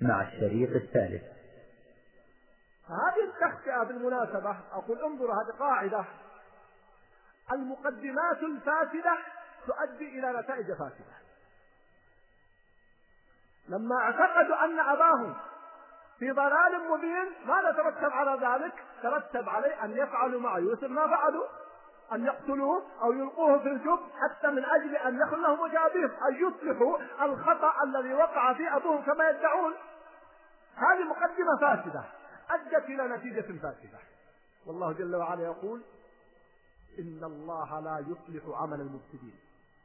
مع الشريط الثالث. هذه التخطئة بالمناسبة أقول انظروا، هذه قاعدة: المقدمات الفاسدة تؤدي إلى نتائج فاسدة. لما اعتقدوا أن أباهم في ضلال مبين، ماذا ترتب على ذلك؟ ترتب عليه أن يفعلوا مع يوسف ما فعلوا، أن يقتلوه أو يلقوه في الجب، حتى من أجل أن يكون لهم وجابير، أن يصلحوا الخطأ الذي وقع في أبوهم كما يدعون. هذه مقدمة فاسدة أدت إلى نتيجة فاسدة. والله جل وعلا يقول: إن الله لا يصلح عمل المفسدين.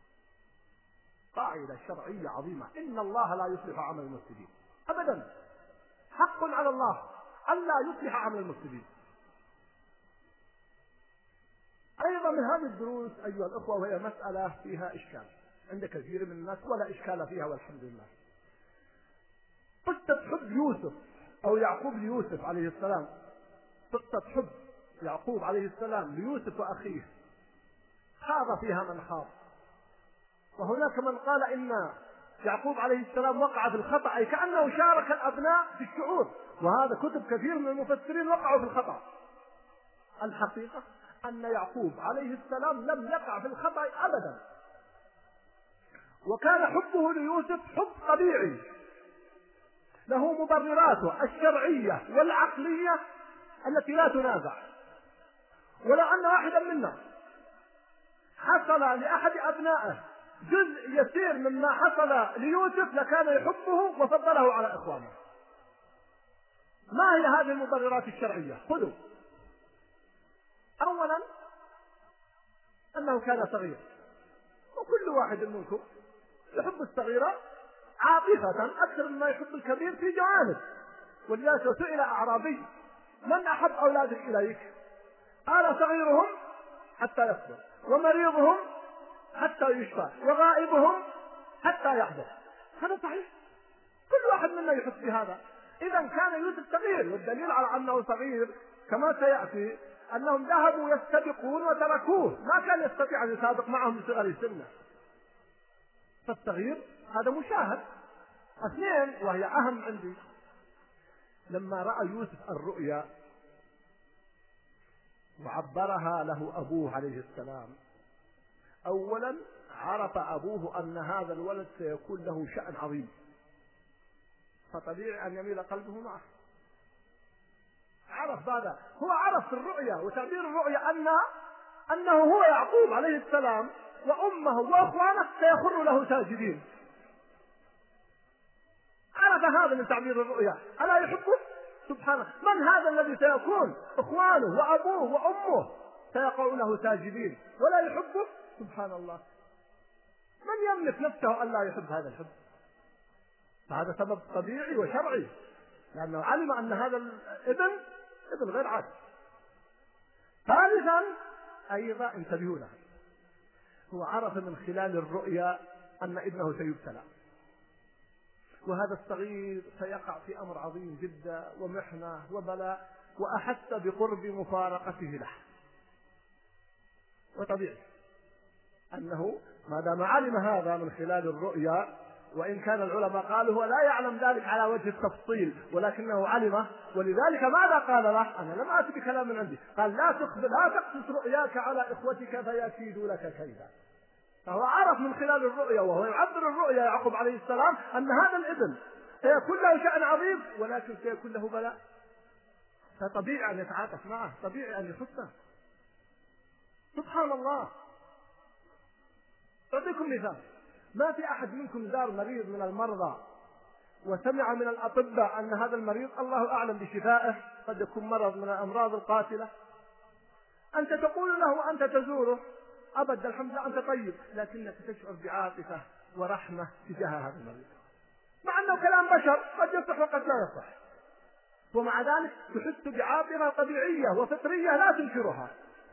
قاعدة شرعية عظيمة: إن الله لا يصلح عمل المفسدين أبدا. حق على الله أن لا يصلح عمل المفسدين. أيضا من هذه الدروس أيها الأخوة، وهي مسألة فيها إشكال عند كثير من الناس ولا إشكال فيها والحمد لله. قصة حب يوسف أو يعقوب ليوسف عليه السلام، قصة حب يعقوب عليه السلام ليوسف وأخيه، خاض فيها من خاض، وهناك من قال إن يعقوب عليه السلام وقع في الخطأ، أي كأنه شارك الأبناء في الشعور، وهذا كتب كثير من المفسرين وقعوا في الخطأ. الحقيقة أن يعقوب عليه السلام لم يقع في الخطأ أبدا، وكان حبه ليوسف حب طبيعي له مبرراته الشرعية والعقلية التي لا تنازع. ولو أن واحدا منا حصل لأحد أبنائه جزء يسير مما حصل ليوسف لكان يحبه وفضله على إخوانه. ما هي هذه المبررات الشرعية؟ خذوا. أولا أنه كان صغير، وكل واحد منكم يحب الصغيرة عاطفة أكثر مما يحب الكبير في جوانب. ولذلك سئل أعرابي: من أحب أولادك إليك؟ قال: صغيرهم حتى يكبر، ومريضهم حتى يشفى، وغائبهم حتى يحضر. هذا صحيح، كل واحد منا يحس بهذا. إذا كان يوسف صغير، والدليل على أنه صغير كما سيأتي أنهم ذهبوا يستبقون وتركوه، ما كان يستطيع أن يسابق معهم لصغر سنه. فالصغير هذا مشاهد. اثنين، وهي أهم عندي، لما رأى يوسف الرؤيا وعبرها له أبوه عليه السلام، أولا عرف أبوه أن هذا الولد سيكون له شأن عظيم، فطبيعي أن يميل قلبه معه. عرف هذا، هو عرف في الرؤيا وتعبير الرؤيا أنه هو يعقوب عليه السلام وأمه وأخوانه سيخر له ساجدين. عرف هذا من تعبير الرؤيا. ألا يحبه؟ سبحانه. من هذا الذي سيكون إخوانه وأبوه وأمه سيقعون له ساجدين ولا يحبه؟ سبحان الله. من يملك نفسه أن لا يحب هذا الحب؟ فهذا سبب طبيعي وشرعي، لأنه علم أن هذا الابن غير عادي. ثالثا أيضا انتبهوا له، هو عرف من خلال الرؤيا أن ابنه سيبتلى، وهذا الصغير سيقع في أمر عظيم جدا ومحنة وبلاء، وأحس بقرب مفارقته له. وطبيعي أنه ما دام علم هذا من خلال الرؤيا، وإن كان العلماء قالوا هو لا يعلم ذلك على وجه التفصيل ولكنه علمه، ولذلك ماذا قال له؟ أنا لم آتي بكلام من عندي، قال: لا تقصص رؤياك على إخوتك فيكيدوا لك كيدا. فهو عرف من خلال الرؤيا، وهو يعبر الرؤيا يعقوب عليه السلام أن هذا الابن سيكون له شأن عظيم ولكن سيكون له بلاء، فطبيعي أن يتعاطف معه، طبيعي أن يحبه. سبحان الله. أعطيكم مثال: ما في أحد منكم زار مريض من المرضى وسمع من الأطباء أن هذا المريض الله أعلم بشفائه، قد يكون مرض من الأمراض القاتلة، أنت تقول له وأنت تزوره: أبدا الحمد لله أنت طيب، لكنك تشعر بعاطفة ورحمة تجاه هذا المريض، مع أنه كلام بشر قد يصح وقد لا يصح، ومع ذلك تحس بعاطفة طبيعية وفطرية لا تنكرها.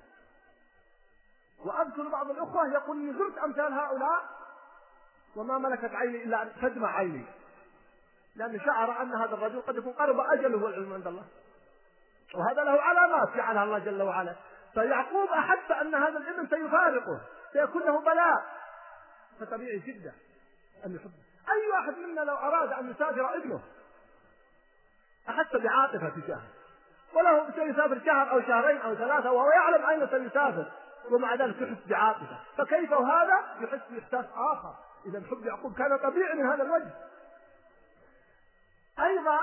وأذكر بعض الأخوة يقول: إني زرت أمثال هؤلاء وما ملكت عيني إلا أن تدمع عيني، لأن شعر أن هذا الرجل قد يكون قرب أجله والعلم عند الله، وهذا له علامات جعلها الله جل وعلا. فيعقوب أحس أن هذا الابن سيفارقه، سيكون له بلاء، فطبيعي جدا أن يحبه. أي واحد منا لو أراد أن يسافر ابنه أحس بعاطفة تجاهه، وله سيسافر شهر أو شهرين أو ثلاثة وهو يعلم أين سيسافر، ومع ذلك يحس بعاطفة. فكيف وهذا يحس بإحساس آخر؟ إذا حب يعقوب كان طبيعي من هذا الوجه. أيضا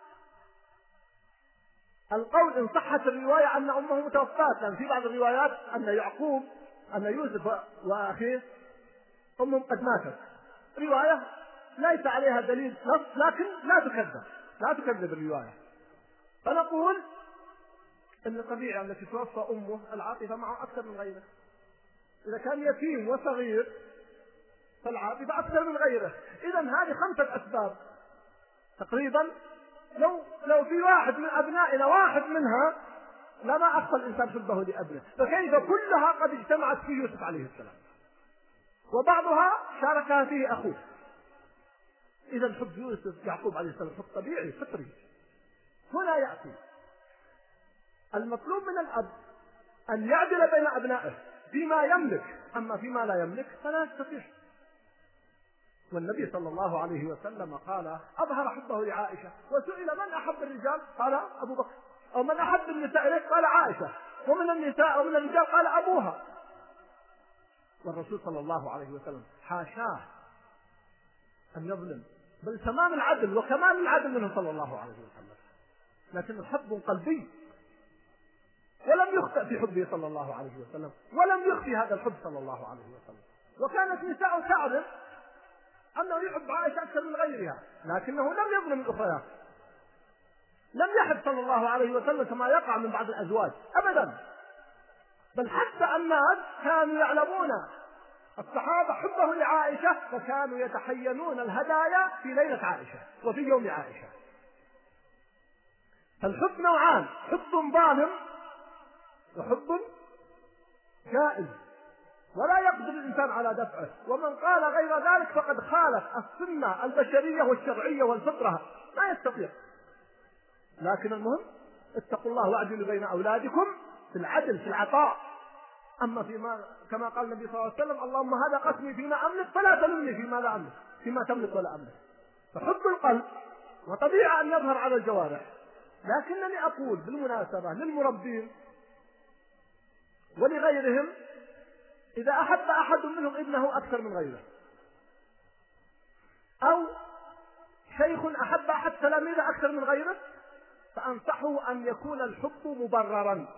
القول إن صحت الرواية أن أمه متوفاة، لأن في بعض الروايات أن يعقوب أن يوسف وأخيه أمهم قد ماتت، رواية ليس عليها دليل نص، لكن لا تكذب الرواية. فنقول أن الطبيعة التي توفى أمه العاطفة معه أكثر من غيره. إذا كان يتيم وصغير فالعاطفة أكثر من غيره. إذا هذه 5 أسباب تقريبا، لو في واحد من أبنائنا واحد منها لما أخفى الإنسان حبه لأبنه، فكيف كلها قد اجتمعت في يوسف عليه السلام، وبعضها شاركها فيه أخوه. إذا حب يوسف يعقوب عليه السلام حب طبيعي فطري. هنا يأتي المطلوب من الأب أن يعدل بين أبنائه فيما يملك، أما فيما لا يملك فلا يستطيع. والنبي صلى الله عليه وسلم قال أظهر حبه لعائشة، وسئل من أحب الرجال قال أبو بكر، أو من أحب النساء إليك قال عائشة، ومن النساء أو من الرجال قال أبوها. والرسول صلى الله عليه وسلم حاشاه أن يظلم، بل تمام العدل وكمال العدل منه صلى الله عليه وسلم، لكن الحب قلبي، ولم يخطئ في حبه صلى الله عليه وسلم، ولم يخفي هذا الحب صلى الله عليه وسلم. وكانت نساء تعرف أنه يحب عائشة أكثر من غيرها، لكنه لم يظلم الأخريات، لم يحب صلى الله عليه وسلم كما يقع من بعض الأزواج أبدا، بل حتى الناس كانوا يعلمون الصحابة حبه لعائشة، فكانوا يتحينون الهدايا في ليلة عائشة وفي يوم عائشة. فالحب نوعان، حب ظالم وحب جائز، ولا يقدر الإنسان على دفعه، ومن قال غير ذلك فقد خالف السنة البشرية والشرعية والفطرة، ما يستطيع. لكن المهم اتقوا الله واعدلوا بين أولادكم في العدل في العطاء. أما فيما كما قال النبي صلى الله عليه وسلم اللهم هذا قسمي فيما أملك فلا تلمني فيما لا أملك، فيما تملك ولا أملك. فحب القلب وطبيعة أن يظهر على الجوارح، لكنني أقول بالمناسبة للمربين ولغيرهم إذا أحب أحد منهم ابنه أكثر من غيره، أو شيخ أحب أحد تلاميذه أكثر من غيره، فأنصحه أن يكون الحب مبررا،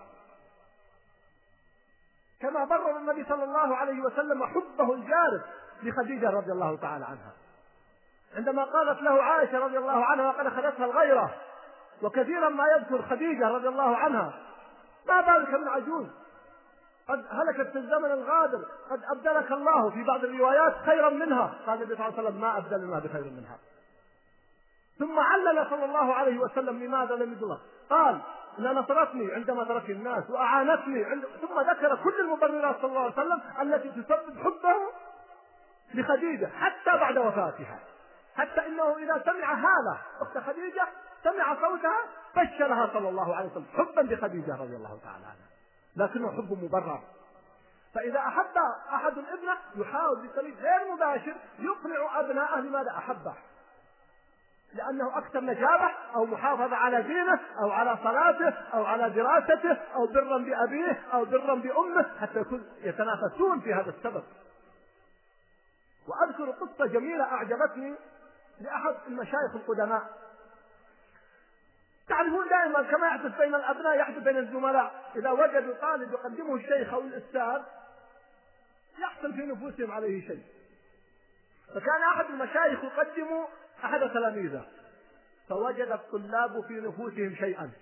كما برر النبي صلى الله عليه وسلم حبه الجارف لخديجة رضي الله تعالى عنها، عندما قالت له عائشة رضي الله عنها وقد أخذتها الغيرة، وكثيرا ما يذكر خديجة رضي الله عنها، ما بالك من عجوز قد هلكت في الزمن الغادر، قد أبدلك الله في بعض الروايات خيرا منها. قال النبي صلى الله عليه وسلم ما أبدل الله بخير منها. ثم علل صلى الله عليه وسلم لماذا لم يدلك، قال إنها نصرتني عندما ترك الناس وأعانتني ثم ذكر كل المبررات صلى الله عليه وسلم التي تسبب حبه لخديجة حتى بعد وفاتها، حتى إنه إذا سمع هالة أخت خديجة سمع صوتها بشرها صلى الله عليه وسلم حبا بخديجة رضي الله تعالى عنها، لكنه حب مبرر. فإذا أحب أحد ابنه يحاول بطريق غير مباشر يقنع أبنائه لماذا أحبه، لأنه أكثر نجابة أو محافظة على دينه أو على صلاته أو على دراسته أو برا بأبيه أو برا بأمه، حتى يتنافسون في هذا السبب. وأذكر قصة جميلة أعجبتني لأحد المشايخ القدماء. تعرفون دائما كما يحدث بين الأبناء يحدث بين الزملاء، إذا وجدوا طالب يقدمه الشيخ أو الأستاذ يحصل في نفوسهم عليه شيء. فكان أحد المشايخ يقدم أحد تلاميذه، فوجد الطلاب في نفوسهم شيئا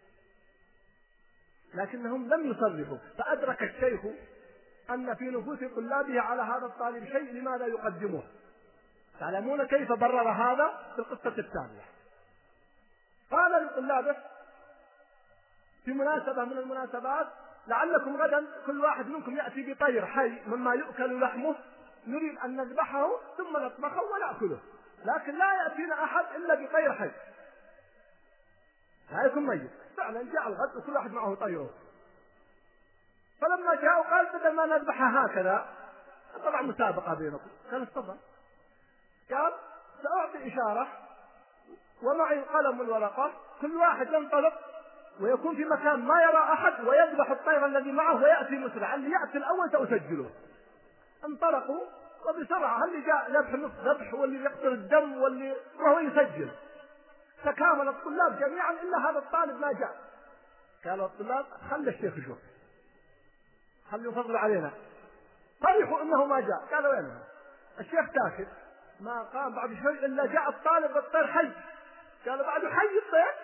لكنهم لم يصرفوا، فأدرك الشيخ أن في نفوس طلابه على هذا الطالب شيء لماذا يقدمه. تعلمون كيف برر هذا في القصة التالية؟ قال لطلابه في مناسبة من المناسبات لعلكم غدا كل واحد منكم يأتي بطير حي مما يؤكل لحمه نريد أن نذبحه ثم نطبخه ونأكله، لكن لا يأتينا أحد إلا بطير حي لا يكون ميت. فعلا جاء الغد وكل واحد معه طيره، فلما جاءوا قال بدل ما نذبحها هكذا طبعا مسابقة بينكم، كان استفضل قال سأعطي إشارة ومعي القلم والورقة، كل واحد ينطلق ويكون في مكان ما يرى أحد ويذبح الطير الذي معه ويأتي مسرعا، اللي يأتي الأول سأسجله. انطلقوا وبسرعة، اللي جاء ذبح نصف ذبح واللي يقطر الدم وهو يسجل. تكامل الطلاب جميعا إلا هذا الطالب ما جاء. قالوا الطلاب خلي الشيخ يشوف، خلي يفضل علينا. فرحوا انه ما جاء. قالوا وين الشيخ؟ ساكت ما قام بعد شوي الا جاء الطالب والطير حي. قالوا بعد حي الطير.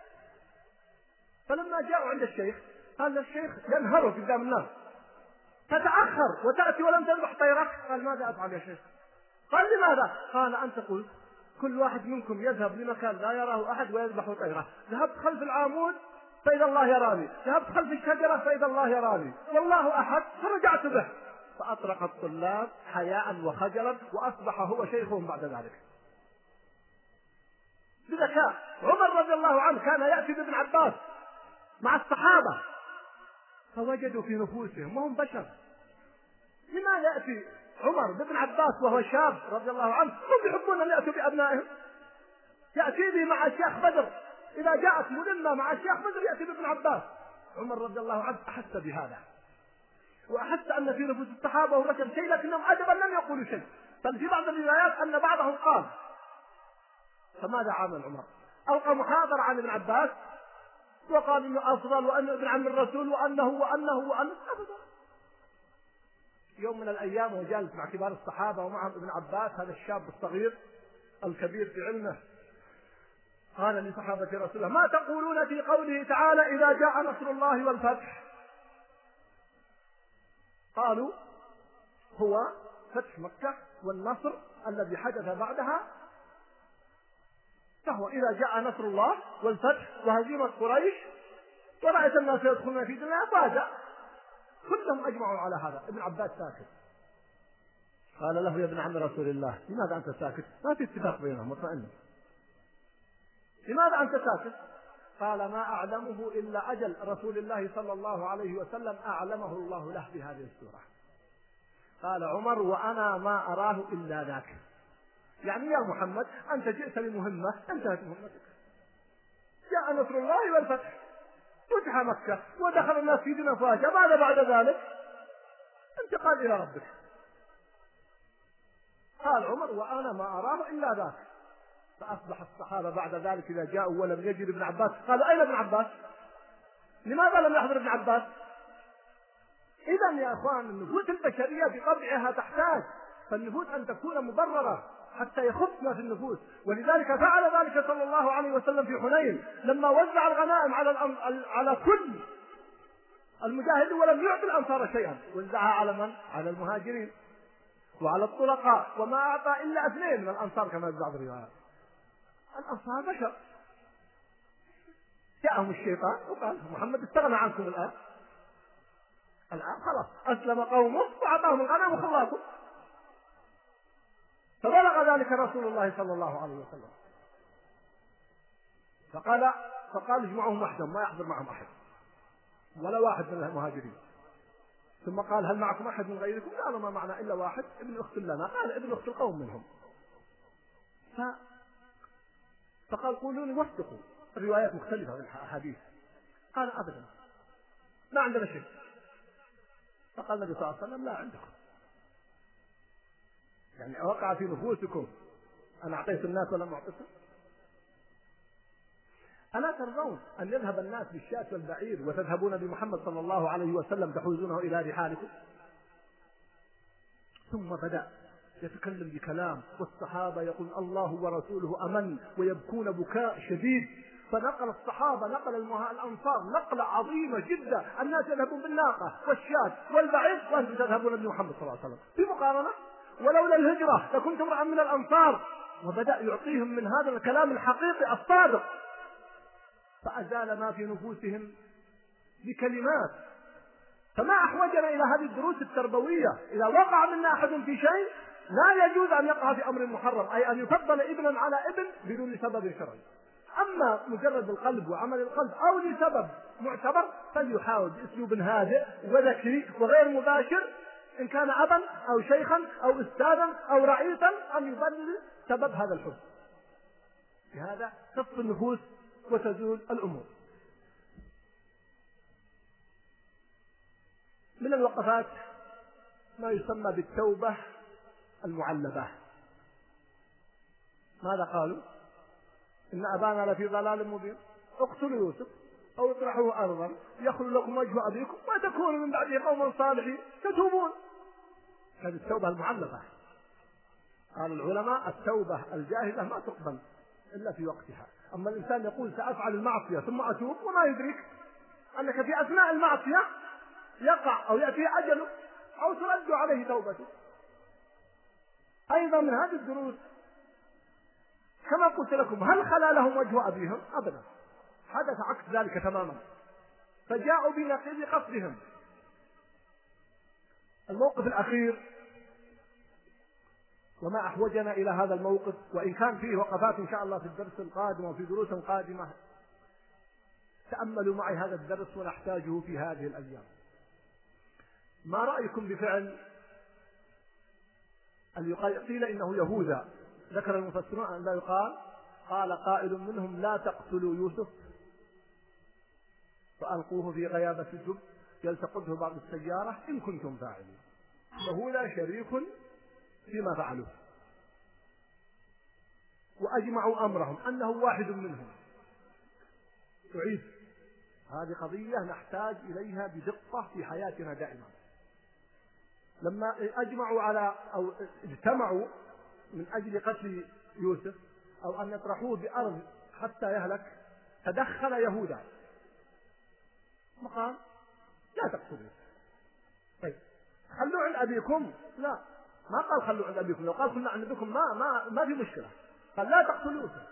فلما جاءوا عند الشيخ قال الشيخ ينهره قدام الناس: تتأخر وتأتي ولم تذبح طيرك. قال ماذا أفعل يا شيخ؟ قال لماذا؟ قال أنت قلت كل واحد منكم يذهب لمكان لا يراه أحد ويذبح طيره. ذهبت خلف العامود فإذا الله يراني، ذهبت خلف الشجرة فإذا الله يراني، والله أحد، فرجعت به. فأطرق الطلاب حياء وخجلا وأصبح هو شيخهم بعد ذلك. بذكاء عمر رضي الله عنه كان يأتي بابن عباس مع الصحابة فوجدوا في نفوسهم وهم بشر: لماذا يأتي عمر بابن عباس وهو شاب رضي الله عنه؟ هم يحبون أن يأتوا بأبنائهم. يأتي به مع الشيخ بدر، إذا جاءت ملمة مع الشيخ بدر يأتي بابن عباس. عمر رضي الله عنه أحس بهذا، وأحس أن في نفوس الصحابة ورجل شيء لكنهم أدبا لم يقولوا شيء. بل في بعض الروايات أن بعضهم قال. فماذا عمل عمر؟ ألقى محاضرة عن ابن عباس وقال إنه أفضل وأنه ابن عم الرسول وأنه أبدا. يوم من الأيام وجالس مع كبار الصحابة ومعهم ابن عباس هذا الشاب الصغير الكبير في علمه، قال لصحابة رسول الله: ما تقولون في قوله تعالى إذا جاء نصر الله والفتح؟ قالوا: هو فتح مكة والنصر الذي حدث بعدها، فهو إذا جاء نصر الله والفتح وهزيمة قريش ورأيت الناس يدخلون في دين أفواجا. كلهم أجمعوا على هذا. ابن عباس ساكت. قال له: يا ابن عم رسول الله لماذا أنت ساكت؟ ما في اتفاق بينهم، مطمئن. لماذا أنت ساكت؟ قال: ما أعلمه إلا أجل رسول الله صلى الله عليه وسلم أعلمه الله له بهذه السورة. قال عمر: وأنا ما أراه إلا ذاك. يعني يا محمد أنت جئت لمهمة انتهت مهمتك. جاء نصر الله والفتح، فتح مكة ودخل الناس في دين أفواجا، ماذا بعد ذلك؟ انتقال إلى ربك. قال عمر: وأنا ما أراه إلا ذاك. فأصبح الصحابة بعد ذلك إذا جاءوا ولم يجد ابن عباس قالوا: أين ابن عباس؟ لماذا لم يحضر ابن عباس؟ إذا يا أخوان النفوس البشرية بطبعها تحتاج، فالنفوس أن تكون مبررة حتى يخفنا في النفوس. ولذلك فعل ذلك صلى الله عليه وسلم في حنين لما وزع الغنائم على كل المجاهدين ولم يعطي الأنصار شيئا. وزعها على من؟ على المهاجرين وعلى الطلقاء، وما أعطى إلا 2 من الأنصار كما في بعض الروايات. الأنصار بشر. جاءهم الشيطان وقال: محمد استغنى عنكم الآن خلاص أسلم قومه وأعطاهم الغنم وخلاكم. فبلغ ذلك رسول الله صلى الله عليه وسلم فقال اجمعهم وحدهم ما يحضر معهم أحد ولا واحد من المهاجرين. ثم قال: هل معكم أحد من غيركم؟ قالوا: ما معنا إلا واحد ابن أخت لنا. قال: ابن أخت القوم منهم. فقال: قولوا لي وثقوا. الروايات مختلفة في الحديث. قال: أبدا ما عندنا شيء. فقال النبي صلى الله عليه وسلم: لا عندكم، يعني وقع في نفوسكم أنا أعطيت الناس ولم أعطيكم. ألا ترضون أن يذهب الناس بالشاة والبعير وتذهبون بمحمد صلى الله عليه وسلم تحوزونه إلى رحالكم؟ ثم بدأ يتكلم بكلام والصحابة يقول: الله ورسوله أمن، ويبكون بكاء شديد. فنقل الصحابة نقل الأنصار نقلة عظيمة جدا. الناس يذهبون بالناقة والشاة والبعير وأنتم تذهبون بمحمد صلى الله عليه وسلم في مقارنة. ولولا الهجرة لكنتم امرأ من الأنصار. وبدأ يعطيهم من هذا الكلام الحقيقي الصادق، فأزال ما في نفوسهم بكلمات. فما أحوجنا إلى هذه الدروس التربوية. إذا وقع منا أحد في شيء لا يجوز أن يقع في أمر محرم، أي أن يفضل ابنا على ابن بدون سبب شرعي. أما مجرد القلب وعمل القلب أو لسبب معتبر فليحاول بأسلوب هادئ وذكي وغير مباشر، إن كان أبا أو شيخا أو أستاذا أو رئيسا، أن يبرر سبب هذا الحب. بهذا تصفي النفوس وتزول الأمور. من الوقفات ما يسمى بالتوبة المعلبة. ماذا قالوا؟ إن أبانا لفي ضلال مبين، اقتلوا يوسف أو اطرحوه أرضا يخل لكم وجه أبيكم وتكونوا من بعده قوما صالحين تتوبون. هذه التوبة المعلبة. قال العلماء التوبة الجاهزة ما تقبل إلا في وقتها. أما الإنسان يقول سأفعل المعصية ثم أتوب وما يدرك أنك في أثناء المعصية يقع أو يأتي أجله أو ترد عليه توبته. أيضا من هذه الدروس كما قلت لكم، هل خلا لهم وجه أبيهم؟ أبدا، حدث عكس ذلك تماما، فجاءوا بنقيض قصدهم. الموقف الأخير وما أحوجنا إلى هذا الموقف، وإن كان فيه وقفات إن شاء الله في الدرس القادم وفي دروس قادمة، تأملوا معي هذا الدرس ونحتاجه في هذه الأيام. ما رأيكم بفعل قيل إنه يهوذا؟ ذكر المفسرون أن لا يقال، قال قائل منهم لا تقتلوا يوسف فألقوه في غيابة الجب يلتقطه بعض السيارة إن كنتم فاعلين. يهوذا شريك فيما فعلوه، وأجمعوا أمرهم أنه واحد منهم. تعيد هذه قضية نحتاج إليها بدقة في حياتنا دائما. لما أجمعوا على أو اجتمعوا من أجل قتل يوسف أو أن يطرحوه بأرض حتى يهلك، تدخل يهوذا وقال لا تقتلوا. طيب خلوا عند أبيكم؟ لا، ما قال خلوا عند أبيكم. لو قال خلوا عند أبيكم ما في مشكلة. قال لا تقتلوا يوسف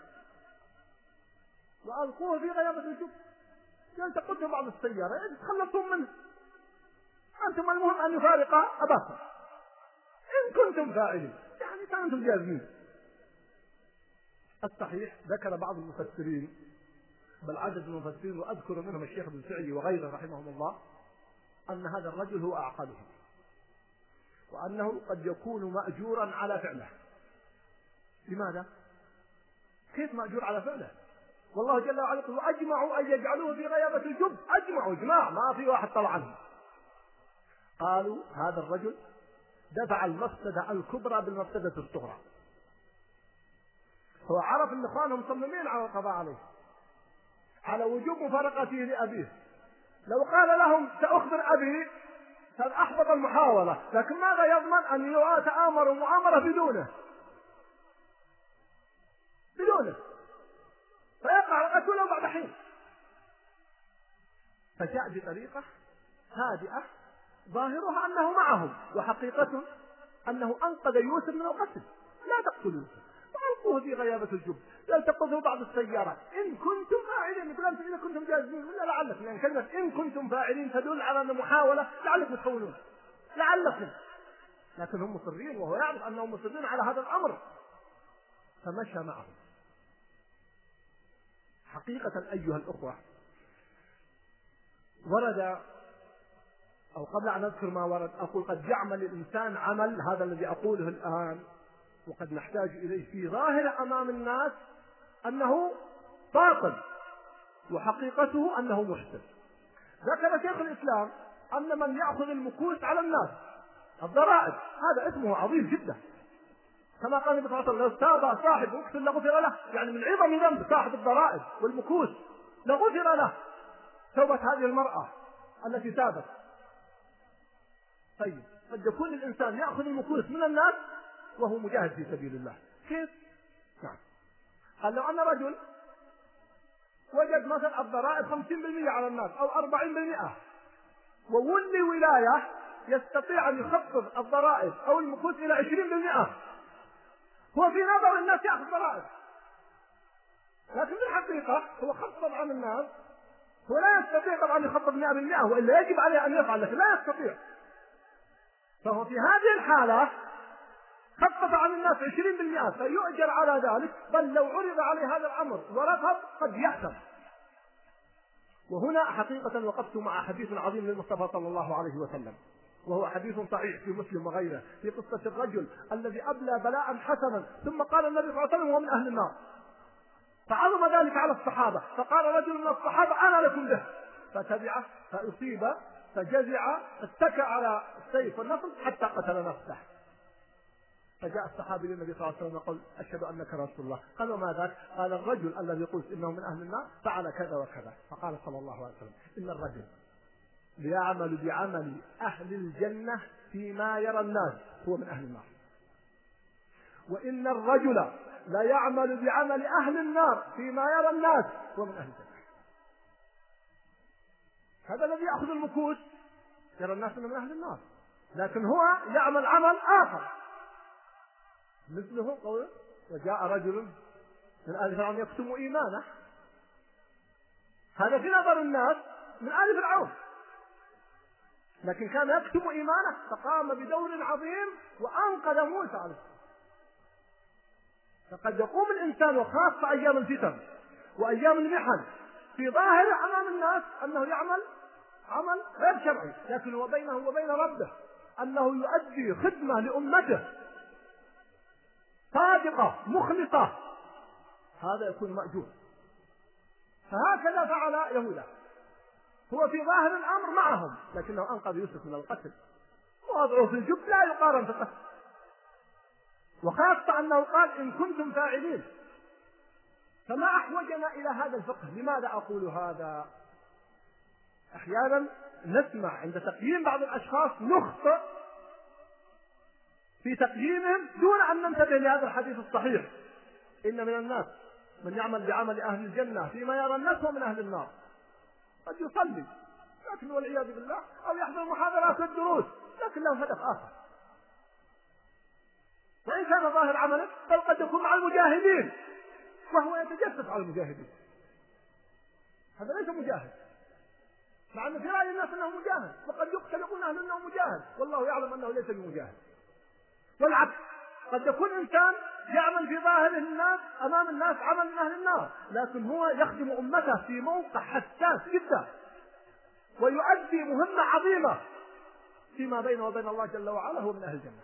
وألقوه في غيابة الجب يلتقطه بعض السيارة تخلصون منه، أنتم المهم أن يفارق أباكم إن كنتم فاعلين، يعني كنتم جازمين. الصحيح ذكر بعض المفسرين، بل عدد المفسرين وأذكر منهم الشيخ ابن سعدي وغيره رحمهم الله، أن هذا الرجل هو أعقلهم، وأنه قد يكون مأجورا على فعله. لماذا؟ كيف مأجور على فعله؟ والله جل وعلا يقول وأجمعوا أن يجعلوه في غيابة الجب. أجمعوا إجماع، ما في واحد طلع عنه. قالوا هذا الرجل دفع المفسدة الكبرى بالمفسدة الصغرى. هو عرف أن إخوانهم مصممين على القضاء عليه، على وجوب مفارقته لأبيه. لو قال لهم سأخبر أبي كان أحبط المحاولة، لكن ماذا يضمن أن يتآمروا مؤامرة بدونه فيقع القتل بعد حين. فجاء بطريقة هادئة ظاهرها أنه معهم وحقيقته أنه أنقذ يوسف من القتل. لا تقتلوا يوسف وألقوه في غيابة الجب يلتقطه بعض السيارات إن كنتم فاعلين. مثلا إذا كنتم جاهزين ولا لعلكم، يعني كلمة إن كنتم فاعلين تدل على أن محاولة لعلكم تخونون لعلكم، لكن هم مصرين وهو يعرف أنهم مصرين على هذا الأمر فمشى معهم. حقيقة أيها الأخوة، ورد أو قبل أن أذكر ما ورد أقول قد يعمل الإنسان عمل هذا الذي أقوله الآن وقد نحتاج إليه في ظاهر أمام الناس أنه باطل وحقيقته أنه محسن. ذكر شيخ الإسلام أن من يأخذ المكوس على الناس الضرائب هذا اسمه عظيم جدا، كما قال النبي صلى الله عليه وسلم لو تاب صاحب مكس لغفر له، يعني من عظم ذنب صاحب الضرائب والمكوس لغفر له توبة هذه المرأة التي تابت. طيب قد يكون الإنسان يأخذ المكوس من الناس وهو مجاهد في سبيل الله. كيف؟ نعم. قال لو أن رجل وجد مثلا الضرائب 50% على الناس أو 40% وولي ولاية يستطيع أن يخفض الضرائب أو المكوس إلى 20%، هو في نظر الناس يأخذ ضرائب، لكن في الحقيقة هو خفض عن الناس. هو لا يستطيع طبعا يخفض 100% وإلا يجب عليه أن يفعل، لكن لا يستطيع. فهو في هذه الحالة خفض عن الناس 20% فيؤجر على ذلك، بل لو عرض عليه هذا الأمر ورفض قد يأثم. وهنا حقيقة وقفت مع حديث عظيم للمصطفى صلى الله عليه وسلم، وهو حديث صحيح في مسلم وغيره في قصة الرجل الذي أبلى بلاء حسنا ثم قال النبي صلى الله عليه وسلم هو من أهل النار. فعظم ذلك على الصحابة، فقال رجل من الصحابة أنا لكم به، فتبعه فأصيب فجزع فاتكى على السيف والنصل حتى قتل نفسه. فجاء الصحابي للنبي صلى الله عليه وسلم وقال أشهد أنك رسول الله. قال وما ذاك؟ قال الرجل الذي قلت إنه من أهل النار فعل كذا وكذا. فقال صلى الله عليه وسلم إن الرجل ليعمل بعمل أهل الجنة فيما يرى الناس هو من أهل النار، وإن الرجل لا يعمل بعمل أهل النار فيما يرى الناس هو من أهل الجنة. هذا الذي يأخذ المكوس يرى الناس من أهل النار، لكن هو يعمل عمل آخر مثله قوله وجاء رجل من آل فرعون يكتم إيمانه. هذا في نظر الناس من آل فرعون، لكن كان يكتم إيمانه فقام بدور عظيم وأنقذ موسى عليه السلام. فقد يقوم الإنسان وخاصة أيام الفتن وأيام المحن في ظاهر أمام الناس أنه يعمل عمل غير شرعي، لكن هو بينه وبين ربه أنه يؤدي خدمة لأمته صادقة مخلصة، هذا يكون مأجور. فهكذا فعل يهوذا، هو في ظاهر الأمر معهم لكنه أنقذ يوسف من القتل، ووضعه في الجب لا يقارن في القتل، وخاصة أنه قال إن كنتم فاعلين. فما أحوجنا إلى هذا الفقه؟ لماذا أقول هذا؟ أحيانا نسمع عند تقييم بعض الأشخاص نخطئ في تقييمهم دون أن ننتبه لهذا الحديث الصحيح: إن من الناس من يعمل بعمل أهل الجنة فيما يرى الناس ومن أهل النار. قد يصلي لكن والعياذ بالله، أو يحضر محاضرات والدروس لكن له هدف آخر، وإن كان ظاهر عمله بل قد يكون مع المجاهدين وهو يتجسس على المجاهدين، هذا ليس مجاهد، مع أن في رأي الناس أنه مجاهد، وقد يقتل يقول أهل أنه مجاهد والله يعلم أنه ليس بمجاهد. والعكس، قد يكون إنسان يعمل في ظاهر الناس أمام الناس عمل من أهل النار، لكن هو يخدم أمته في موقع حساس جدا ويؤدي مهمة عظيمة فيما بينه وبين الله جل وعلا، هو من أهل الجنة.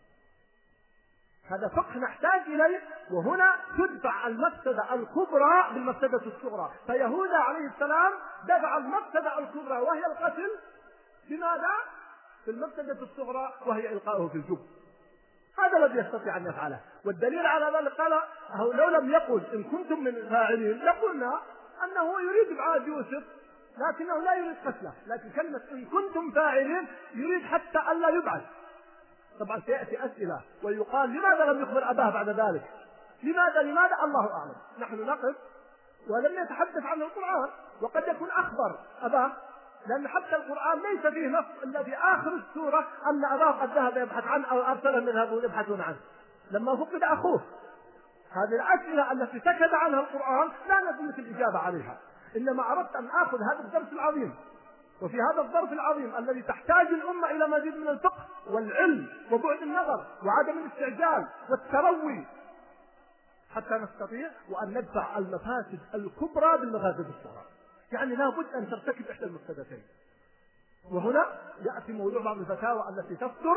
هذا فقه نحتاج إليه، وهنا تدفع المفسدة الكبرى بالمفسدة الصغرى. فيهوذا عليه السلام دفع المفسدة الكبرى وهي القتل بماذا؟ بالمفسدة الصغرى وهي إلقاؤه في الجب. هذا الذي يستطيع أن يفعله، والدليل على ذلك قال لو لم يقل إن كنتم من فاعلين لقلنا أنه يريد إبعاد يوسف لكنه لا يريد قتله، لكن كلمة إن كنتم فاعلين يريد حتى ألا يبعد. طبعا سيأتي أسئلة ويقال لماذا لم يخبر أباه بعد ذلك؟ لماذا الله أعلم. نحن نقف ولم يتحدث عن القرآن، وقد يكون أخبر أباه، لأن حتى القرآن ليس فيه نص إلا في آخر السورة أن أباه قد ذهب يبحث عنه أو أرسلهم يذهبون يبحثون عنه لما فقد أخوه. هذه الأسئلة التي سكت عنها القرآن لا نملك الإجابة عليها، إنما أردت أن آخذ هذا الدرس العظيم، وفي هذا الظرف العظيم الذي تحتاج الأمة إلى مزيد من الفقه والعلم وبعد النظر وعدم الاستعجال والتروي حتى نستطيع وأن ندفع المفاسد الكبرى بالمفاسد الصغرى. يعني لا بد أن ترتكب إحدى المفسدتين. وهنا يأتي موضوع بعض الفتاوى التي تصدر،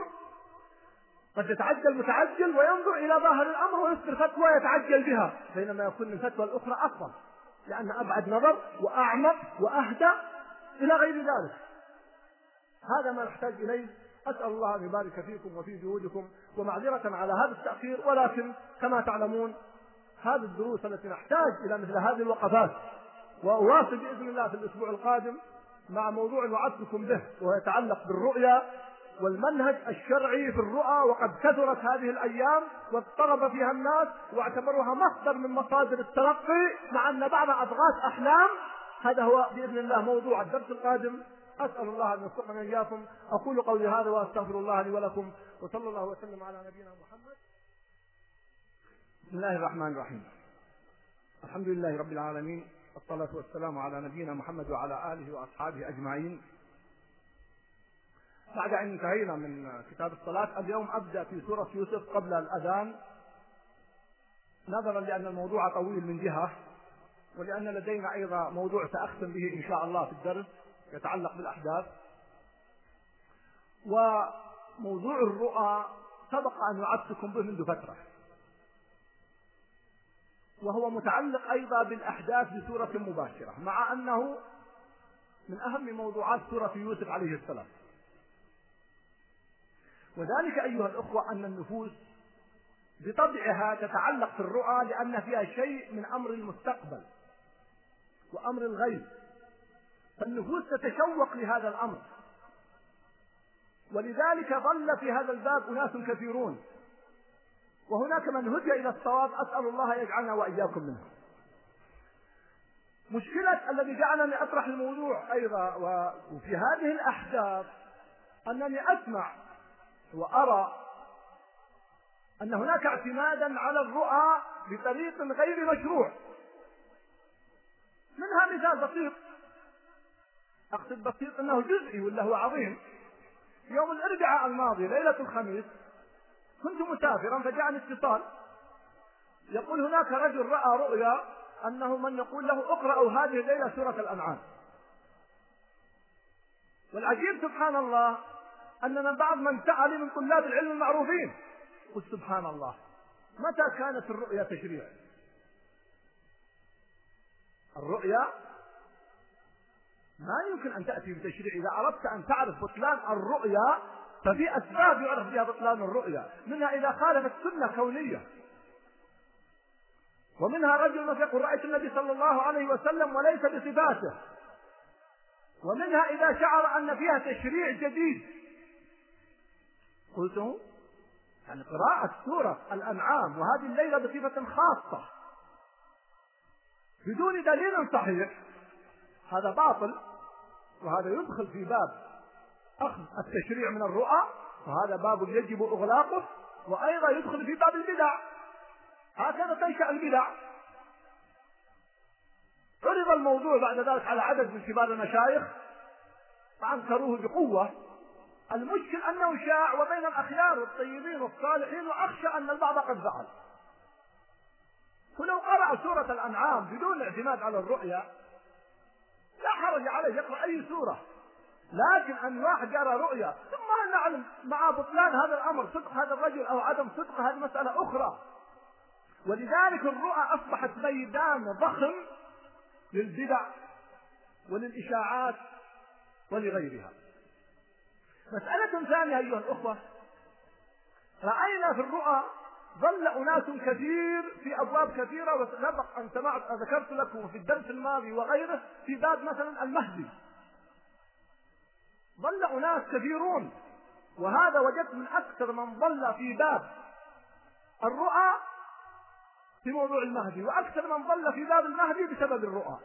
قد يتعجل متعجل وينظر إلى ظاهر الأمر ويصدر فتوى يتعجل بها، بينما يكون الفتوى الأخرى أفضل لأن أبعد نظر وأعمق وأهدى إلى غير ذلك. هذا ما نحتاج إليه. أسأل الله أن يبارك فيكم وفي جهودكم، ومعذرة على هذا التأخير، ولكن كما تعلمون هذه الدروس التي نحتاج إلى مثل هذه الوقفات. وأواصل بإذن الله في الأسبوع القادم مع موضوع وعدتكم به، ويتعلق بالرؤيا والمنهج الشرعي في الرؤى. وقد كثرت هذه الأيام واضطرب فيها الناس واعتبروها مصدر من مصادر التلقي، مع أن بعض أضغاث أحلام. هذا هو بإذن الله موضوع الدرس القادم. أسأل الله أن يوفقنا إياكم. أقول قولي هذا وأستغفر الله لي ولكم، وصلى الله وسلم على نبينا محمد. بسم الله الرحمن الرحيم. الحمد لله رب العالمين، والصلاة والسلام على نبينا محمد وعلى آله وأصحابه أجمعين. بعد أن انتهينا من كتاب الصلاة، اليوم أبدأ في سورة يوسف قبل الأذان، نظرا لأن الموضوع طويل من جهة، ولأن لدينا أيضا موضوع سأختم به إن شاء الله في الدرس يتعلق بالأحداث. وموضوع الرؤى سبق أن وعدتكم به منذ فترة، وهو متعلق أيضا بالأحداث بصورة مباشرة، مع أنه من أهم موضوعات سورة يوسف عليه السلام. وذلك أيها الأخوة أن النفوس بطبعها تتعلق في الرؤى لأن فيها شيء من أمر المستقبل وأمر الغيب، فالنفوس تتشوق لهذا الأمر، ولذلك ظل في هذا الباب أناس كثيرون، وهناك من هدي إلى الصواب، أسأل الله يجعلنا وإياكم منه. مشكلة الذي جعلني أطرح الموضوع أيضا وفي هذه الأحداث أنني أسمع وأرى أن هناك اعتمادا على الرؤى بطريق غير مشروع. منها مثال بسيط، أقصد بسيط أنه جزئي ولا هو عظيم. يوم الأربعاء الماضي ليلة الخميس كنت مسافرا، فجاءني اتصال يقول هناك رجل رأى رؤيا أنه من يقول له اقرأوا هذه الليلة سورة الأنعام. والعجيب سبحان الله أننا بعض من سأل من طلاب العلم المعروفين، قلت سبحان الله، متى كانت الرؤيا تشريع؟ الرؤيا ما يمكن أن تأتي بتشريع. إذا أردت أن تعرف بطلان الرؤيا ففي أسباب يعرف بها بطلان الرؤيا، منها إذا خالفت سنة كونية، ومنها رجل مثلا يقول رأيت النبي صلى الله عليه وسلم وليس بصفاته، ومنها إذا شعر أن فيها تشريع جديد. قلت يعني قراءة سورة الأنعام وهذه الليلة بصفة خاصة بدون دليل صحيح هذا باطل، وهذا يدخل في باب أخذ التشريع من الرؤى، وهذا باب يجب إغلاقه، وأيضا يدخل في باب البدع. هكذا تنشأ البدع. عرض الموضوع بعد ذلك على عدد من كبار المشايخ فأنكروه بقوة. المشكل أنه شاع وبين الأخيار والطيبين والصالحين، وأخشى أن البعض قد فعل. ولو قرأ سورة الأنعام بدون اعتماد على الرؤيا لا حرج عليه يقرأ أي سورة، لكن أن واحد يرى رؤيا ثم نعلم مع بطلان هذا الأمر صدق هذا الرجل أو عدم صدق، هذه مسألة أخرى. ولذلك الرؤى أصبحت ميدان ضخم للبدع وللإشاعات ولغيرها. مسألة ثانية أيها الأخوة، رأينا في الرؤى ظل أناس كثير في أبواب كثيرة، وسبق أن ذكرت لكم في الدرس الماضي وغيره في باب مثلا المهدي، ظل أناس كثيرون، وهذا وجدت من أكثر من ظل في باب الرؤى في موضوع المهدي، وأكثر من ظل في باب المهدي بسبب الرؤى.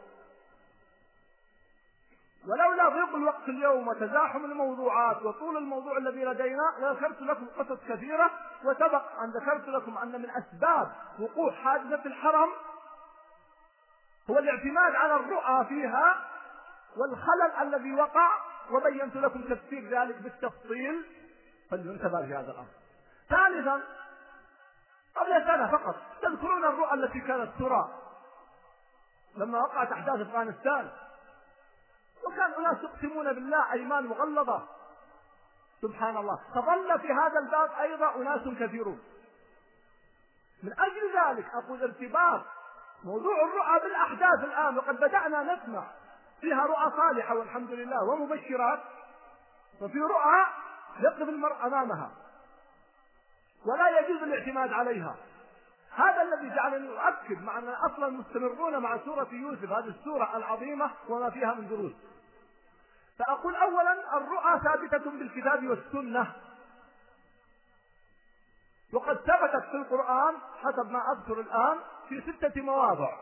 ولولا ضيق الوقت اليوم وتزاحم الموضوعات وطول الموضوع الذي لدينا لذكرت لكم قصص كثيرة، وسبق أن ذكرت لكم أن من أسباب وقوع حادثة الحرم هو الاعتماد على الرؤى فيها والخلل الذي وقع، وبينت لكم تفسير ذلك بالتفصيل فلينتبه في هذا الأمر. ثالثا، قبل سنة فقط تذكرون الرؤى التي كانت ترى لما وقعت أحداث أفغانستان، وكان أناس يقسمون بالله أيمان مغلظة سبحان الله. فظل في هذا الباب أيضا أناس كثيرون. من أجل ذلك أقول ارتباط موضوع الرؤى بالأحداث الآن، وقد بدأنا نسمع فيها رؤى صالحة والحمد لله ومبشرات، وفي رؤى يقف المرء أمامها ولا يجوز الاعتماد عليها. هذا الذي جعلني أؤكد مع أننا أصلا مستمرون مع سورة يوسف، هذه السورة العظيمة وما فيها من دروس. فأقول أولا الرؤى ثابتة بالكتاب والسنة، وقد ثبتت في القرآن حسب ما أذكر الآن في 6 مواضع،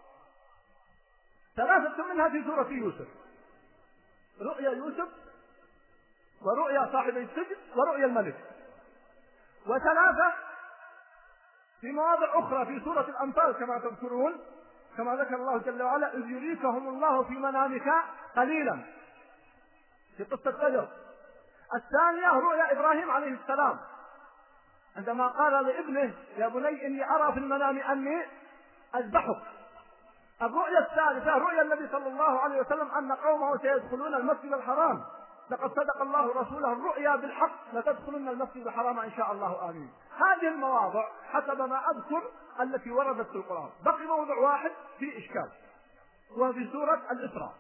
3 منها في سورة يوسف، رؤيا يوسف ورؤيا صاحب السجن ورؤيا الملك، و3 في مواضع أخرى في سورة الأنفال كما تذكرون، كما ذكر الله جل وعلا إذ يريكهم الله في منامك قليلا في قصة بدر. الثانية رؤيا إبراهيم عليه السلام عندما قال لابنه يا بني إني أرى في المنام أني أذبحك. الرؤيا الثالثة رؤيا النبي صلى الله عليه وسلم أن قومه سيدخلون المسجد الحرام، لقد صدق الله رسوله الرؤيا بالحق لتدخلن المسجد الحرام إن شاء الله آمين. هذه المواضع حسب ما أذكر التي وردت في القرآن. بقي موضوع واحد في إشكال، وهو في سورة الإسراء،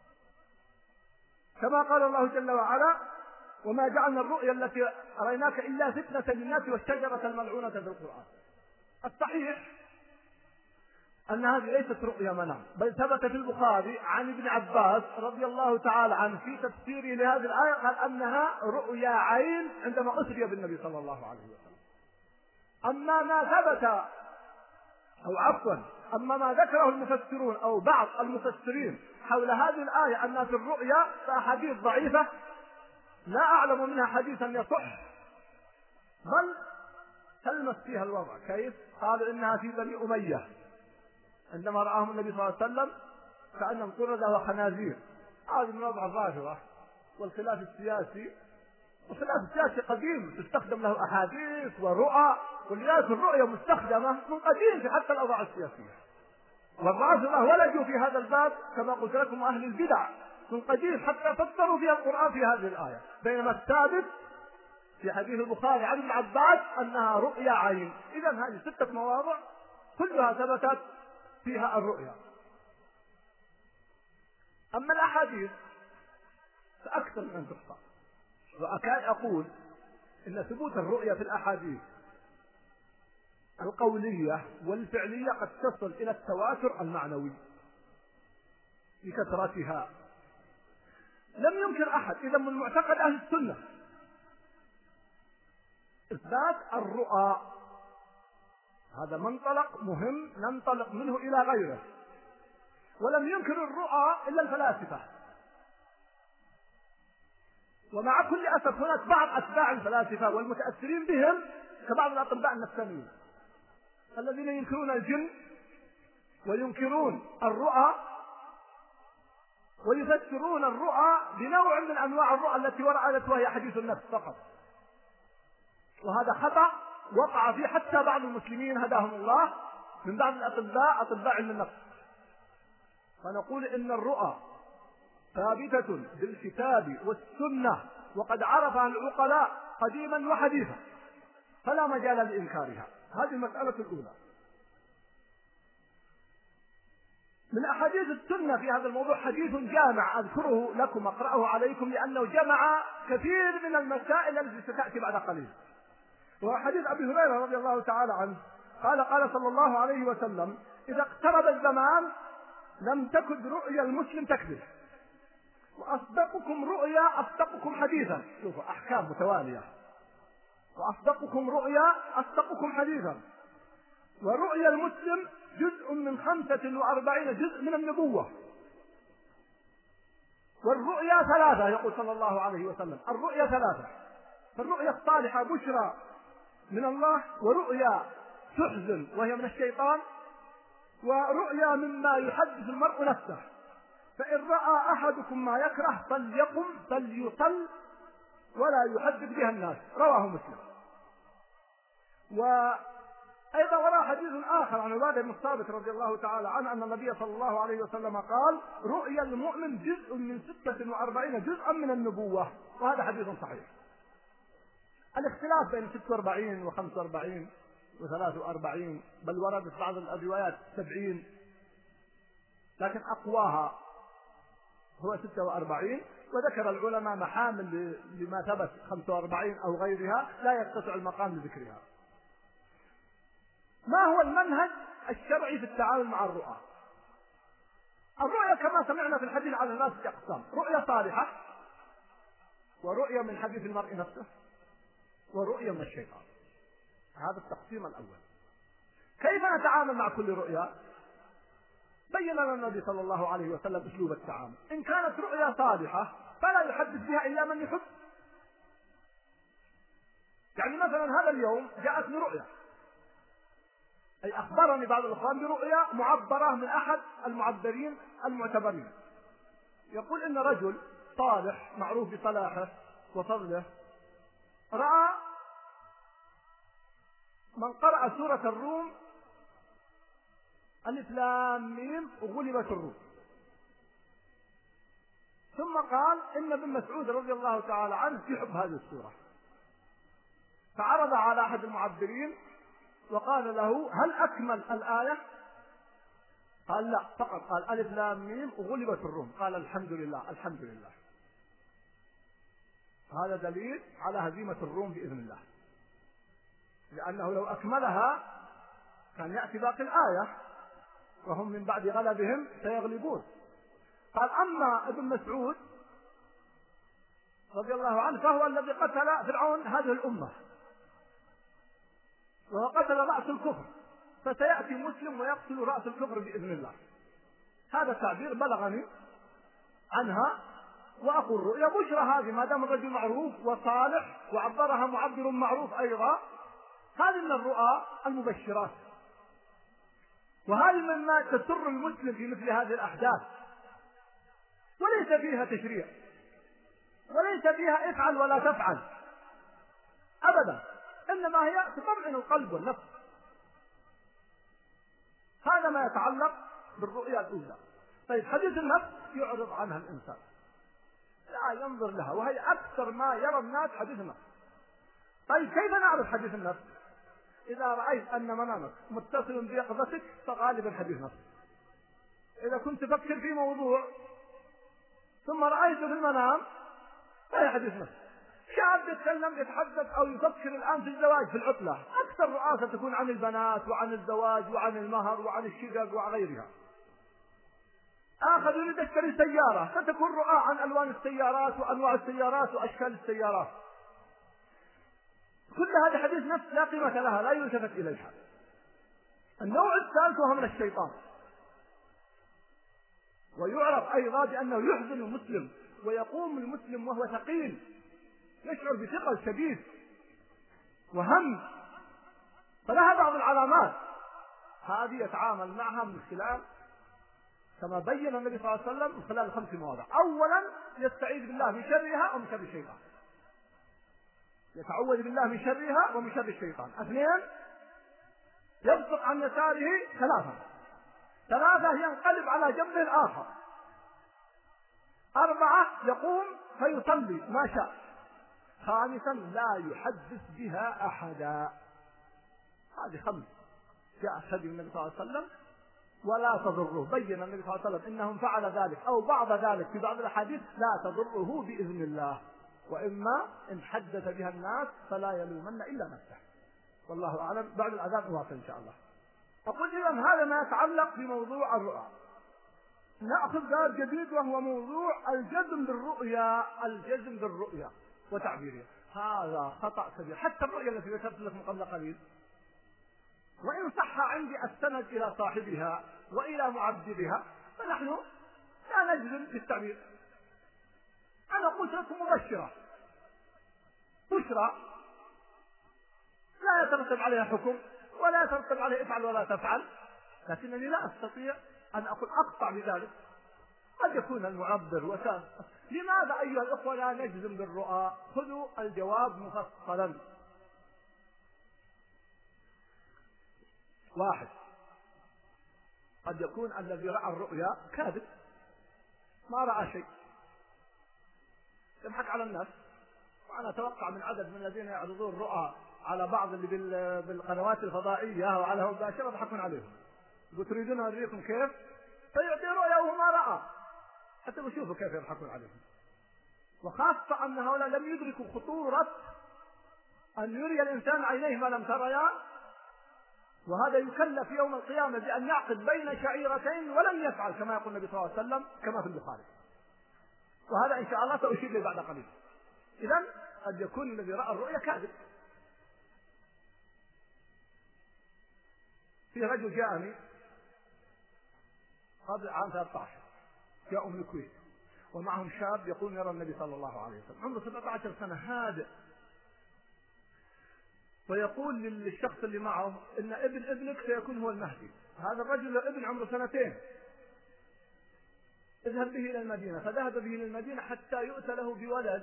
كما قال الله جل وعلا: وما جعلنا الرؤيا التي أريناك إلا فتنة للناس والشجرة الملعونة في القرآن. الصحيح أن هذه ليست رؤيا منام، بل ثبت في البخاري عن ابن عباس رضي الله تعالى عنه في تفسيره لهذه الآية قال أنها رؤيا عين عندما أسري بالنبي صلى الله عليه وسلم. أما ما ثبت أما ما ذكره المفسرون أو بعض المفسرين حول هذه الآية أنها في الرؤيا فأحاديث ضعيفة لا أعلم منها حديثا يصح، بل تلمس فيها الوضع. كيف؟ قالوا إنها في بني أمية عندما رآهم النبي صلى الله عليه وسلم كأنهم قردة وخنازير. هذا من وضع الرافضة والخلاف السياسي، والخلاف السياسي قديم تستخدم له أحاديث ورؤى، ولذلك الرؤيا مستخدمة من قديم في حتى الأوضاع السياسية. والرافضة ولجوا في هذا الباب كما قلت لكم أهل البدع من قديم حتى فسروا فيها القرآن في هذه الآية، بينما الثابت في حديث البخاري عن ابن عباس أنها رؤيا عين. إذا هذه 6 مواضع كلها ثبتت فيها الرؤيا. أما الأحاديث فأكثر من أن تحصى، وأكاد أقول إن ثبوت الرؤيا في الأحاديث القولية والفعلية قد تصل إلى التواتر المعنوي بكثرتها. لم ينكر أحد إذا من معتقد أهل السنة إثبات الرؤى، هذا منطلق مهم ننطلق منه إلى غيره. ولم ينكر الرؤى إلا الفلاسفة، ومع كل أسف هناك بعض أتباع الفلاسفة والمتأثرين بهم كبعض الأطباء النفسانيين الذين ينكرون الجن وينكرون الرؤى ويفسرون الرؤى بنوع من أنواع الرؤى التي وردت وهي حديث النفس فقط. وهذا خطأ وقع فيه حتى بعض المسلمين هداهم الله من بعض الأطباء أطباء علم النفس. فنقول إن الرؤى ثابتة بالكتاب والسنة وقد عرفها العقلاء قديما وحديثا، فلا مجال لإنكارها. هذه المسألة الأولى. من أحاديث السنة في هذا الموضوع حديث جامع أذكره لكم أقرأه عليكم لأنه جمع كثير من المسائل التي ستأتي بعد قليل. وهو حديث أبي هريرة رضي الله تعالى عنه قال صلى الله عليه وسلم: إذا اقترب الزمان لم تكد رؤيا المسلم تكذب، وأصدقكم رؤيا أصدقكم حديثا. شوفوا أحكام متوالية: وأصدقكم رؤيا أصدقكم حديثا، ورؤيا المسلم جزء من 45 جزء من النبوة، والرؤيا 3. يقول صلى الله عليه وسلم: الرؤيا 3، فالرؤيا الصالحة بشرى من الله، ورؤيا تحزن وهي من الشيطان، ورؤيا مما يحدث المرء نفسه. فإن رأى أحدكم ما يكره فليقم فليصل ولا يحدث بها الناس. رواه مسلم. وأيضا وراء حديث آخر عن عبادة بن الصامت رضي الله تعالى عنه أن النبي صلى الله عليه وسلم قال: رؤيا المؤمن جزء من 46 جزءا من النبوة. وهذا حديث صحيح. الاختلاف بين 46 و45 و43، بل وردت بعض الروايات 70، لكن أقواها هو 46. وذكر العلماء محامل لما ثبت 45 أو غيرها لا يتسع المقام لذكرها. ما هو المنهج الشرعي في التعامل مع الرؤى؟ الرؤيا كما سمعنا في الحديث على 3 أقسام: رؤيا صالحة، ورؤيا من حديث المرء نفسه، ورؤيا من الشيطان. هذا التقسيم الأول. كيف نتعامل مع كل رؤيا؟ بين لنا النبي صلى الله عليه وسلم أسلوب التعامل. إن كانت رؤيا صالحة فلا يحدث بها إلا من يحب. يعني مثلا هذا اليوم جاءتني رؤيا، أي أخبرني بعض الإخوان برؤيا معبرة من أحد المعبرين المعتبرين، يقول إن رجل صالح معروف بصلاحه وفضله رأى من قرأ سورة الروم ألف لام ميم وغلبت الروم، ثم قال إن ابن مسعود رضي الله تعالى عنه يحب هذه السورة، فعرض على أحد المعبرين وقال له هل أكمل الآية؟ قال لا، فقط قال ألف لام ميم وغلبت الروم. قال الحمد لله الحمد لله. هذا دليل على هزيمة الروم بإذن الله، لأنه لو أكملها كان يأتي باقي الآية وهم من بعد غلبهم سيغلبون. قال أما ابن مسعود رضي الله عنه فهو الذي قتل فرعون هذه الأمة، وهو قتل رأس الكفر، فسيأتي مسلم ويقتل رأس الكفر بإذن الله. هذا التعبير بلغني عنها، وأقول رؤيا بشرى هذه ما دام الرجل معروف وصالح وعبرها معبر معروف أيضا، هذه من الرؤى المبشرات، وهذه مما تسر المسلم في مثل هذه الأحداث، وليس فيها تشريع وليس فيها افعل ولا تفعل أبدا، إنما هي تطمئن القلب والنفس. هذا ما يتعلق بالرؤيا الأولى. طيب حديث النفس يعرض عنها الإنسان، لا ينظر لها، وهي أكثر ما يرى الناس حديث النفس. طيب كيف نعرف حديث النفس؟ إذا رأيت أن منامك متصل بيقظتك فغالبا حديث نفس. إذا كنت تفكر في موضوع ثم رأيته في المنام فهي حديث نفس. شاب يتكلم يتحدث أو يفكر الآن في الزواج في العطلة، أكثر رؤاسة تكون عن البنات وعن الزواج وعن المهر وعن الشقق وغيرها. آخر يريد يشتري سيارة فتكون رؤى عن ألوان السيارات وأنواع السيارات وأشكال السيارات. كل هذا حديث نفس لا قيمة لها، لا يلتفت إليها. النوع الثالث وهو من الشيطان، ويعرف أيضا بأنه يحزن المسلم ويقوم المسلم وهو ثقيل، يشعر بثقل شديد وهم، فلها بعض العلامات هذه يتعامل معها من خلال كما بين النبي صلى الله عليه وسلم من خلال 5 مواضع. أولا يستعيذ بالله من شرها ومن شر الشيطان، يتعوذ بالله من شرها ومن شر الشيطان. 2 يبصق عن يساره 3 ينقلب على جنبه الآخر. 4 يقوم فيصلي ما شاء. 5 لا يحدث بها أحدا. هذه 5 جاء هدي النبي صلى الله عليه وسلم ولا تضره. بين النبي صلى الله عليه وسلم إنهم فعل ذلك أو بعض ذلك في بعض الأحاديث لا تضره بإذن الله، وإما إن حدث بها الناس فلا يلومن إلا نفسه، والله أعلم. بعد الأذان نواصل إن شاء الله. أقول إذن هذا ما يتعلق بموضوع الرؤى. نأخذ باب جديد وهو موضوع الجزم بالرؤيا. الجزم بالرؤيا وتعبيرها هذا خطأ كبير. حتى الرؤيا التي ذكرت لكم قبل قليل وإن صح عندي السند إلى صاحبها وإلى معبرها فنحن لا نجزم بالتعبير. أنا قلت لكم مبشرة بشرى لا يترتب عليها حكم ولا يترتب عليها افعل ولا تفعل، لكنني لا أستطيع أن أقول أقطع بذلك. قد يكون المعبر وكان. لماذا أيها الأخوة لا نجزم بالرؤى؟ خذوا الجواب مفصلا. 1 قد يكون الذي رأى الرؤيا كاذب، ما رأى شيء، يضحك على الناس. وأنا أتوقع من عدد من الذين يعرضون الرؤى على بعض اللي بالقنوات الفضائية وعلى مباشرة يضحكون عليهم. تريدون أوريكم كيف فيعطي رؤيا وهو ما رأى، حتى بشوفوا كيف يضحكون عليهم. وخاصة أن هؤلاء لم يدركوا خطورة أن يري الإنسان عينيه ما لم تريا، وهذا يكلف يوم القيامة بأن يعقد بين شعيرتين ولم يفعل كما يقول النبي صلى الله عليه وسلم كما في البخاري، وهذا إن شاء الله سأشير له بعد قليل. إذن قد يكون الذي رأى الرؤيا كاذب. في رجل جاءني قبل عام 13 جاءوا من الكويت ومعهم شاب يقول يرى النبي صلى الله عليه وسلم، عمره 17 سنة هادئ، ويقول للشخص اللي معه إن ابن ابنك سيكون هو المهدي. هذا الرجل له ابن عمره 2 اذهب به إلى المدينة. فذهب به إلى المدينة حتى يؤتى له بولد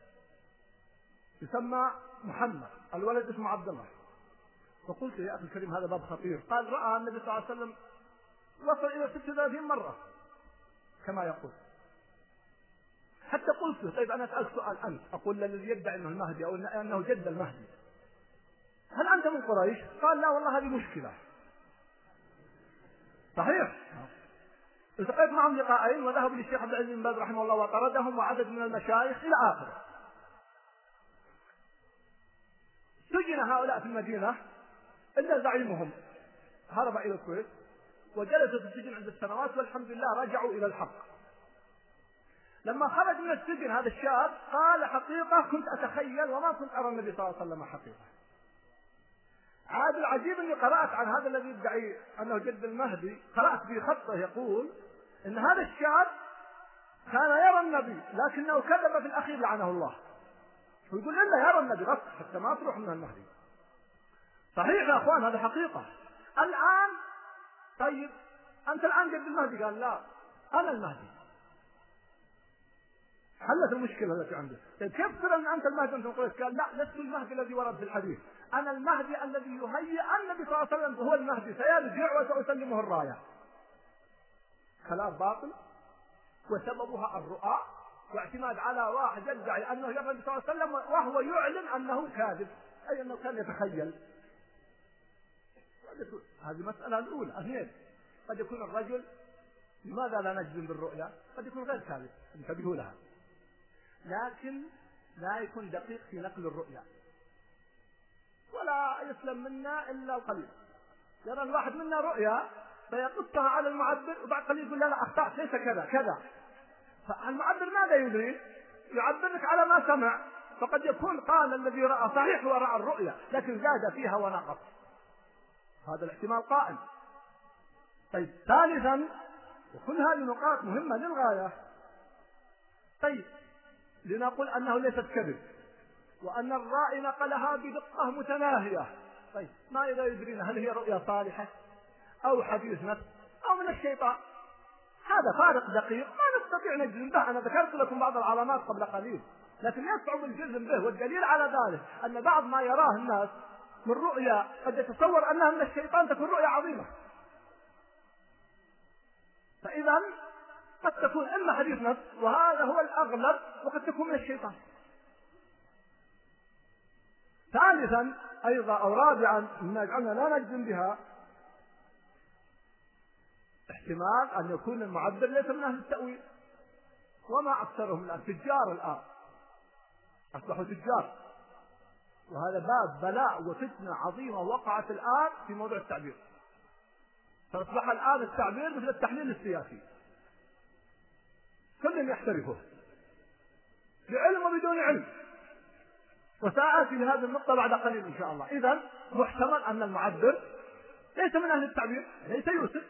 يسمى محمد، الولد اسمه عبد الله. فقلت يا أخي الكريم هذا باب خطير. قال رأى النبي صلى الله عليه وسلم وصل إلى 36 مرة كما يقول. حتى قلت طيب أنا أسأل سؤال أنت، أقول الذي يدعي أنه المهدي أو أنه جد المهدي، هل أنت من قريش؟ قال لا والله هذه مشكلة. صحيح. التقيت معهم لقاءين وذهبوا للشيخ عبد العزيز بن باز رحمه الله وطردهم وعدد من المشايخ إلى آخره. سجن هؤلاء في المدينة إلا زعيمهم هرب إلى الكويت وجلسوا في السجن عدة سنوات والحمد لله رجعوا إلى الحق. لما خرج من السجن هذا الشاب قال حقيقة كنت أتخيل وما كنت أرى النبي صلى الله عليه وسلم حقيقة. عاد العجيب أني قرأت عن هذا الذي يدعي أنه جد المهدي، قرأت في خطه يقول إن هذا الشاب كان يرى النبي لكنه كذب في الأخير لعنه الله. ويقول إلا يرى النبي غصب حتى ما تروح من المهدي. صحيح يا أخوان هذا حقيقة. الآن طيب أنت الآن جد المهدي؟ قال لا أنا المهدي. حلت المشكلة التي عنده. طيب كيف ترى أن أنت المهدي أنت قلت؟ قال لا لست المهدي الذي ورد في الحديث، أنا المهدي الذي يهيئ النبي صلى الله عليه وسلم هو المهدي سيرجع وسأسلمه الراية. كلام باطل وسببها الرؤى واعتماد على واحد يدعي أنه يرى النبي صلى الله عليه وسلم وهو يعلن أنه كاذب، أي أنه كان يتخيل. هذه المسألة الأولى. اثنين، قد يكون الرجل لماذا لا نجزم بالرؤيا؟ قد يكون غير كاذب انتبهوا لها، لكن لا يكون دقيق في نقل الرؤيا ولا يسلم منا إلا القليل. يرى الواحد منا رؤيا فيقصها على المعبر وبعد قليل يقول لا أخطأت ليس كذا كذا. فالمعبر ماذا يدري؟ يعبرك على ما سمع، فقد يكون قال الذي رأى صحيح ورأى الرؤيا لكن زاد فيها ونقص، هذا الاحتمال قائم. طيب ثالثا، وكل هذه نقاط مهمة للغاية، طيب لنقول أنه ليست كذب وأن الرائي نقلها بدقة متناهية، طيب ما إذا يدرينا هل هي رؤيا صالحة أو حديث نفس أو من الشيطان؟ هذا فارق دقيق ما نستطيع نجزم به. أنا ذكرت لكم بعض العلامات قبل قليل لكن يصعب الجزم به، والدليل على ذلك أن بعض ما يراه الناس من رؤيا قد يتصور أنها من الشيطان تكون رؤيا عظيمة. فإذا قد تكون إما حديث نفس وهذا هو الأغلب وقد تكون من الشيطان. ثالثا أيضا أو رابعا مما يجعلنا لا نجزم بها، احتمال أن يكون المعبر ليس من أهل التأويل، وما أكثرهم الآن تجار، الآن أصبحوا تجار، وهذا باب بلاء وفتنة عظيمة وقعت الآن في موضوع التعبير. فأصبح الآن التعبير مثل التحليل السياسي، كل يحترفه بعلم وبدون علم، وسآتي لهذه النقطة بعد قليل إن شاء الله. إذن محتمل أن المعبر ليس من أهل التعبير، ليس يوسف.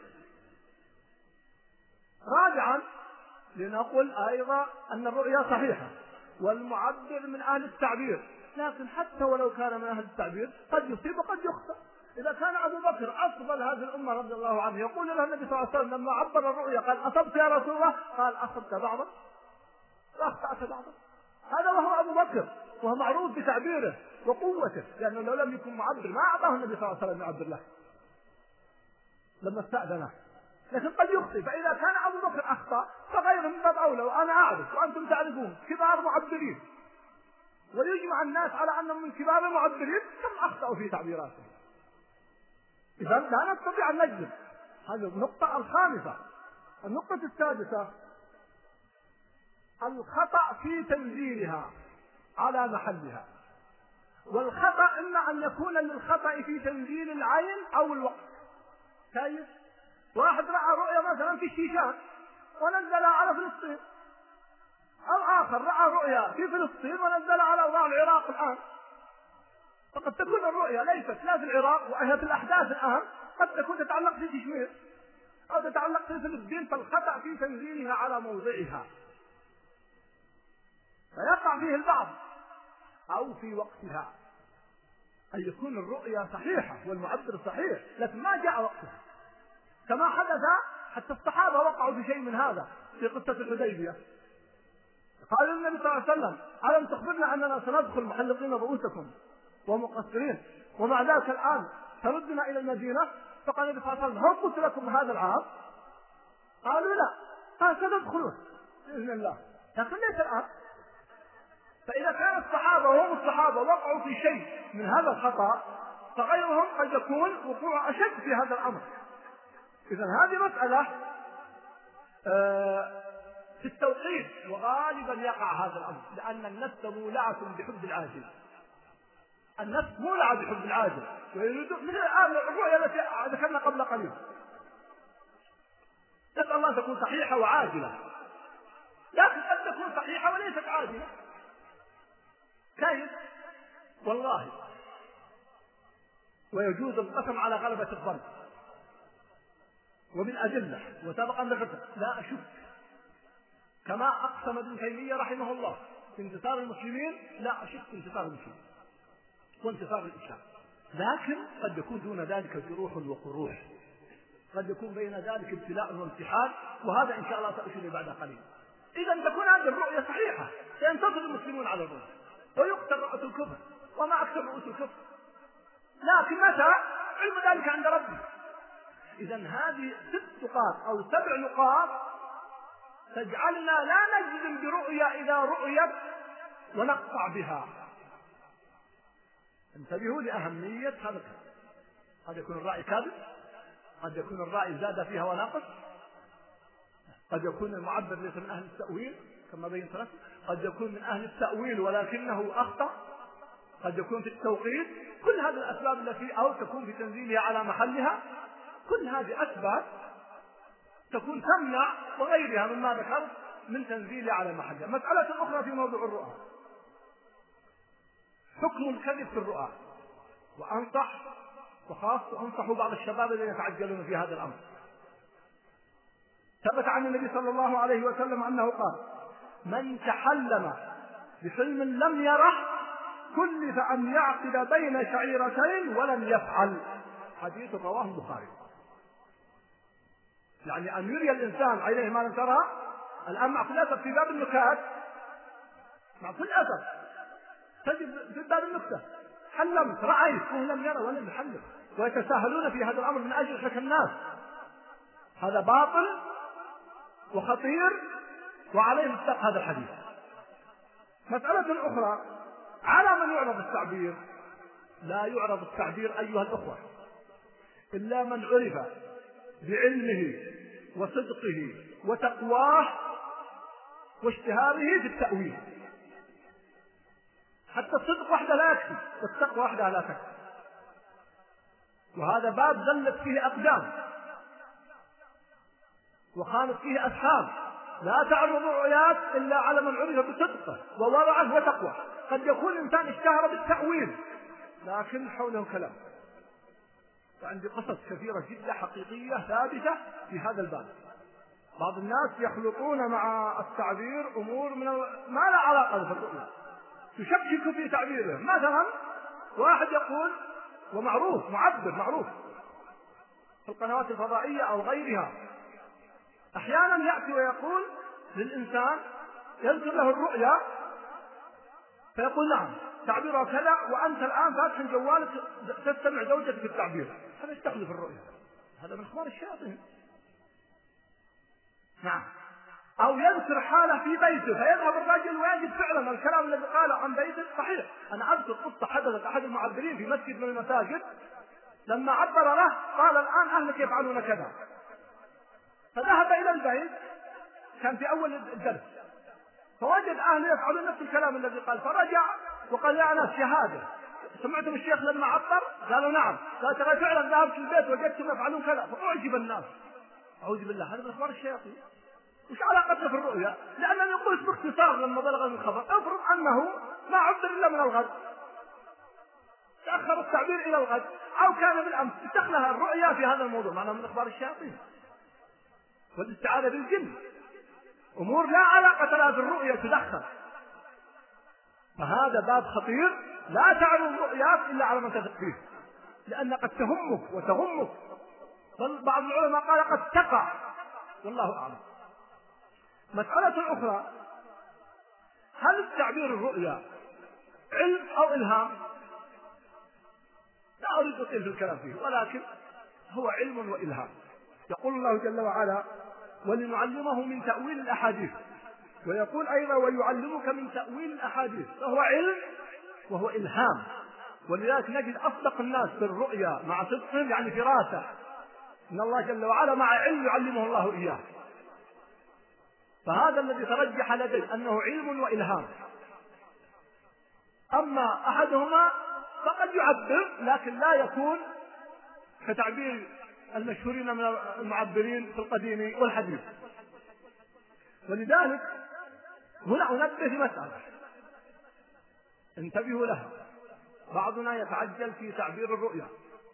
رابعا لنقول أيضا أن الرؤيا صحيحة والمعبر من أهل التعبير، لكن حتى ولو كان من أهل التعبير قد يصيب وقد يخطئ. إذا كان أبو بكر أفضل هذه الأمة رضي الله عنه يقول له النبي صلى الله عليه وسلم لما عبر الرؤيا قال أصبت يا رسول الله؟ قال أصبت بعضا وأخطأت بعضا. هذا وهو أبو بكر وهو معروف بتعبيره وقوته، لأنه لو لم يكن معبر ما أعطاه النبي صلى الله عليه وسلم يعبر له لما استأذنه، لكن قد يخطئ. فإذا كان أبو بكر أخطأ فغيره من باب أولى، وأنا أعرف وأنتم تعرفون كبار معبرين ويجمع الناس على أنهم من كبار المعبرين كم أخطأوا في تعبيراتهم. إذا لا نستطيع أن نجزم. هذه النقطة الخامسة. النقطة السادسة الخطأ في تنزيلها على محلها، والخطأ إما أن يكون للخطأ في تنزيل العين أو الوقت. كيف؟ واحد رأى رؤيا مثلا في الشيشان ونزلها على فلسطين، أو آخر رأى رؤيا في فلسطين ونزلها على أوضاع العراق الآن. فقد تكون الرؤيا ليست لا في العراق وهي في الأحداث الآن، قد تكون تتعلق في كشمير أو تتعلق في فلسطين، فالخطأ في تنزيلها على موضعها فيقع فيه البعض، أو في وقتها أن يكون الرؤيا صحيحة والمعبر صحيح لكن ما جاء وقتها، كما حدث حتى الصحابة وقعوا في شيء من هذا في قصة الحديبية. قال النبي صلى الله عليه وسلم ألم تخبرنا أننا سندخل محلقين رؤوسكم ومقصرين ومع ذلك الآن تردنا إلى المدينة؟ فقال النبي صلى الله عليه وسلم هل قلت لكم هذا العام؟ قالوا لا. قال سندخلون بإذن الله لكن ليس الآن. فإذا كان الصحابة وهم الصحابة وقعوا في شيء من هذا الخطأ فغيرهم قد يكون وقوع أشد في هذا الأمر. إذن هذه مسألة في التوقيت، وغالبا يقع هذا الأمر لأن النفس مولعة بحب العاجل. النفس مولعة بحب العاجل، ويريدون مثل الرؤيا التي ذكرنا قبل قليل، نسأل الله أن تكون صحيحة وعاجلة، لكن قد تكون صحيحة وليست عاجلة. كيف؟ والله ويجوز القسم على غلبة الظن ومن أدلة، وسبق أن ذكرت لا أشك كما أقسم ابن تيمية رحمه الله في انتصار المسلمين، لا أشك في انتصار المسلمين وانتصار الإسلام، لكن قد يكون دون ذلك جروح وقروح، قد يكون بين ذلك ابتلاء وامتحان، وهذا إن شاء الله سأشير بعد قليل. إذا تكون هذه الرؤية صحيحة، سينتصر المسلمون على الرؤية ويقتل رؤوس الكفر، وما أكثر رؤوس الكفر، لكن متى؟ علم ذلك عند ربي. إذا هذه 6 نقاط أو 7 نقاط تجعلنا لا نجزم برؤية إذا رؤيت ونقطع بها. انتبهوا لأهمية هذا الكلام. قد يكون الرأي كاذب، قد يكون الرأي زاد فيها ونقص، قد يكون المعبر ليس من أهل التأويل كما بينت لكم، قد يكون من أهل التأويل ولكنه أخطأ، قد يكون في التوقيت. كل هذه الأسباب التي أو تكون في تنزيلها على محلها، كل هذه أسباب تكون تمنع وغيرها مما ذكرت من تنزيلها على محلها. مسألة أخرى في موضوع الرؤى، حكم الكذب في الرؤى. وأنصح وخاصة أنصح بعض الشباب الذين يتعجلون في هذا الأمر. ثبت عن النبي صلى الله عليه وسلم أنه قال: من تحلم بحلم لم يره كلف أن يعقد بين شعيرتين ولم يفعل. حديث رواه البخاري. يعني أن يري الإنسان عينيه ما لم ترى. الآن مع كل أسف في باب النكات، مع كل أسف تجد في باب النكتة حلمت رأيت وهو لم يرى ولم يحلم، ويتساهلون في هذا الأمر من أجل شك الناس. هذا باطل وخطير وعليه مصداق هذا الحديث. مسألة أخرى، على من يعرض التعبير؟ لا يعرض التعبير أيها الأخوة إلا من عرف بعلمه وصدقه وتقواه واجتهاده في التأويل. حتى الصدق وحده لا يكفي، والتقوى وحدها لا تكفي، وهذا باب ذلت فيه أقدام وخانت فيه أسحاب. لا تعرض رؤيات إلا على من عرف بصدقه وورعه وتقوى. قد يكون الإنسان اشتهر بالتأويل لكن حوله كلام. وعندي قصص كثيرة جدا حقيقية ثابتة في هذا الباب. بعض الناس يخلطون مع التعبير أمور ما لا علاقة بالرؤية، يشكك في تعبيره. مثلا واحد يقول، ومعروف معبر معروف في القنوات الفضائية أو غيرها، أحيانا يأتي ويقول للإنسان يذكر له الرؤيا فيقول نعم تعبيرها كذا، وأنت الآن فاتح جوالك تستمع زوجتك في التعبير. هذا يستخلف الرؤيا، هذا من أخبار الشياطين. نعم. أو يذكر حالة في بيته فيذهب الرجل ويجد فعلا الكلام الذي قاله عن بيته صحيح. أنا أذكر قصة حدثت أحد المعبرين في مسجد من المساجد، لما عبر له قال الآن أهلك يفعلون كذا، فذهب إلى البيت، كان في أول الدرس، فوجد أهله يفعلون نفس الكلام الذي قال، فرجع وقال يا ناس شهادة سمعتم الشيخ لما عبر؟ قالوا نعم. قال ترى فعلا ذهبت البيت وجدتم يفعلون كذا، فأعجب الناس. أعوذ بالله، هذا من أخبار الشياطين. وش علاقته في الرؤيا؟ لأنه يقول باختصار لما بلغ من الخبر افرض أنه ما عبر إلا من الغد، تأخر التعبير إلى الغد، أو كان بالأمس، استخلها الرؤيا في هذا الموضوع، معناه من أخبار الشياطين. والاستعاذة بالجن أمور لا علاقة لها بالرؤيا تدخل. فهذا باب خطير، لا تعرض الرؤيات إلا على من تثق فيه، لأن قد تهمك وتغمك، بل بعض العلماء قال قد تقع، والله أعلم. مسألة أخرى، هل التعبير الرؤيا علم أو إلهام؟ لا أريد أطيل في الكلام فيه، ولكن هو علم وإلهام. يقول الله جل وعلا ولنعلمه من تأويل الأحاديث، ويقول أيضا ويعلمك من تأويل الأحاديث، فهو علم وهو إلهام. ولذلك نجد أصدق الناس في الرؤيا مع صدقهم يعني فراسة، إن الله جل وعلا مع علم يعلمه الله إياه. فهذا الذي ترجح لدي أنه علم وإلهام. أما أحدهما فقد يعبر لكن لا يكون كتعبير المشهورين من المعبرين في القديم والحديث. ولذلك هنا أنبه في مسألة انتبهوا لها. بعضنا يتعجل في تعبير الرؤيا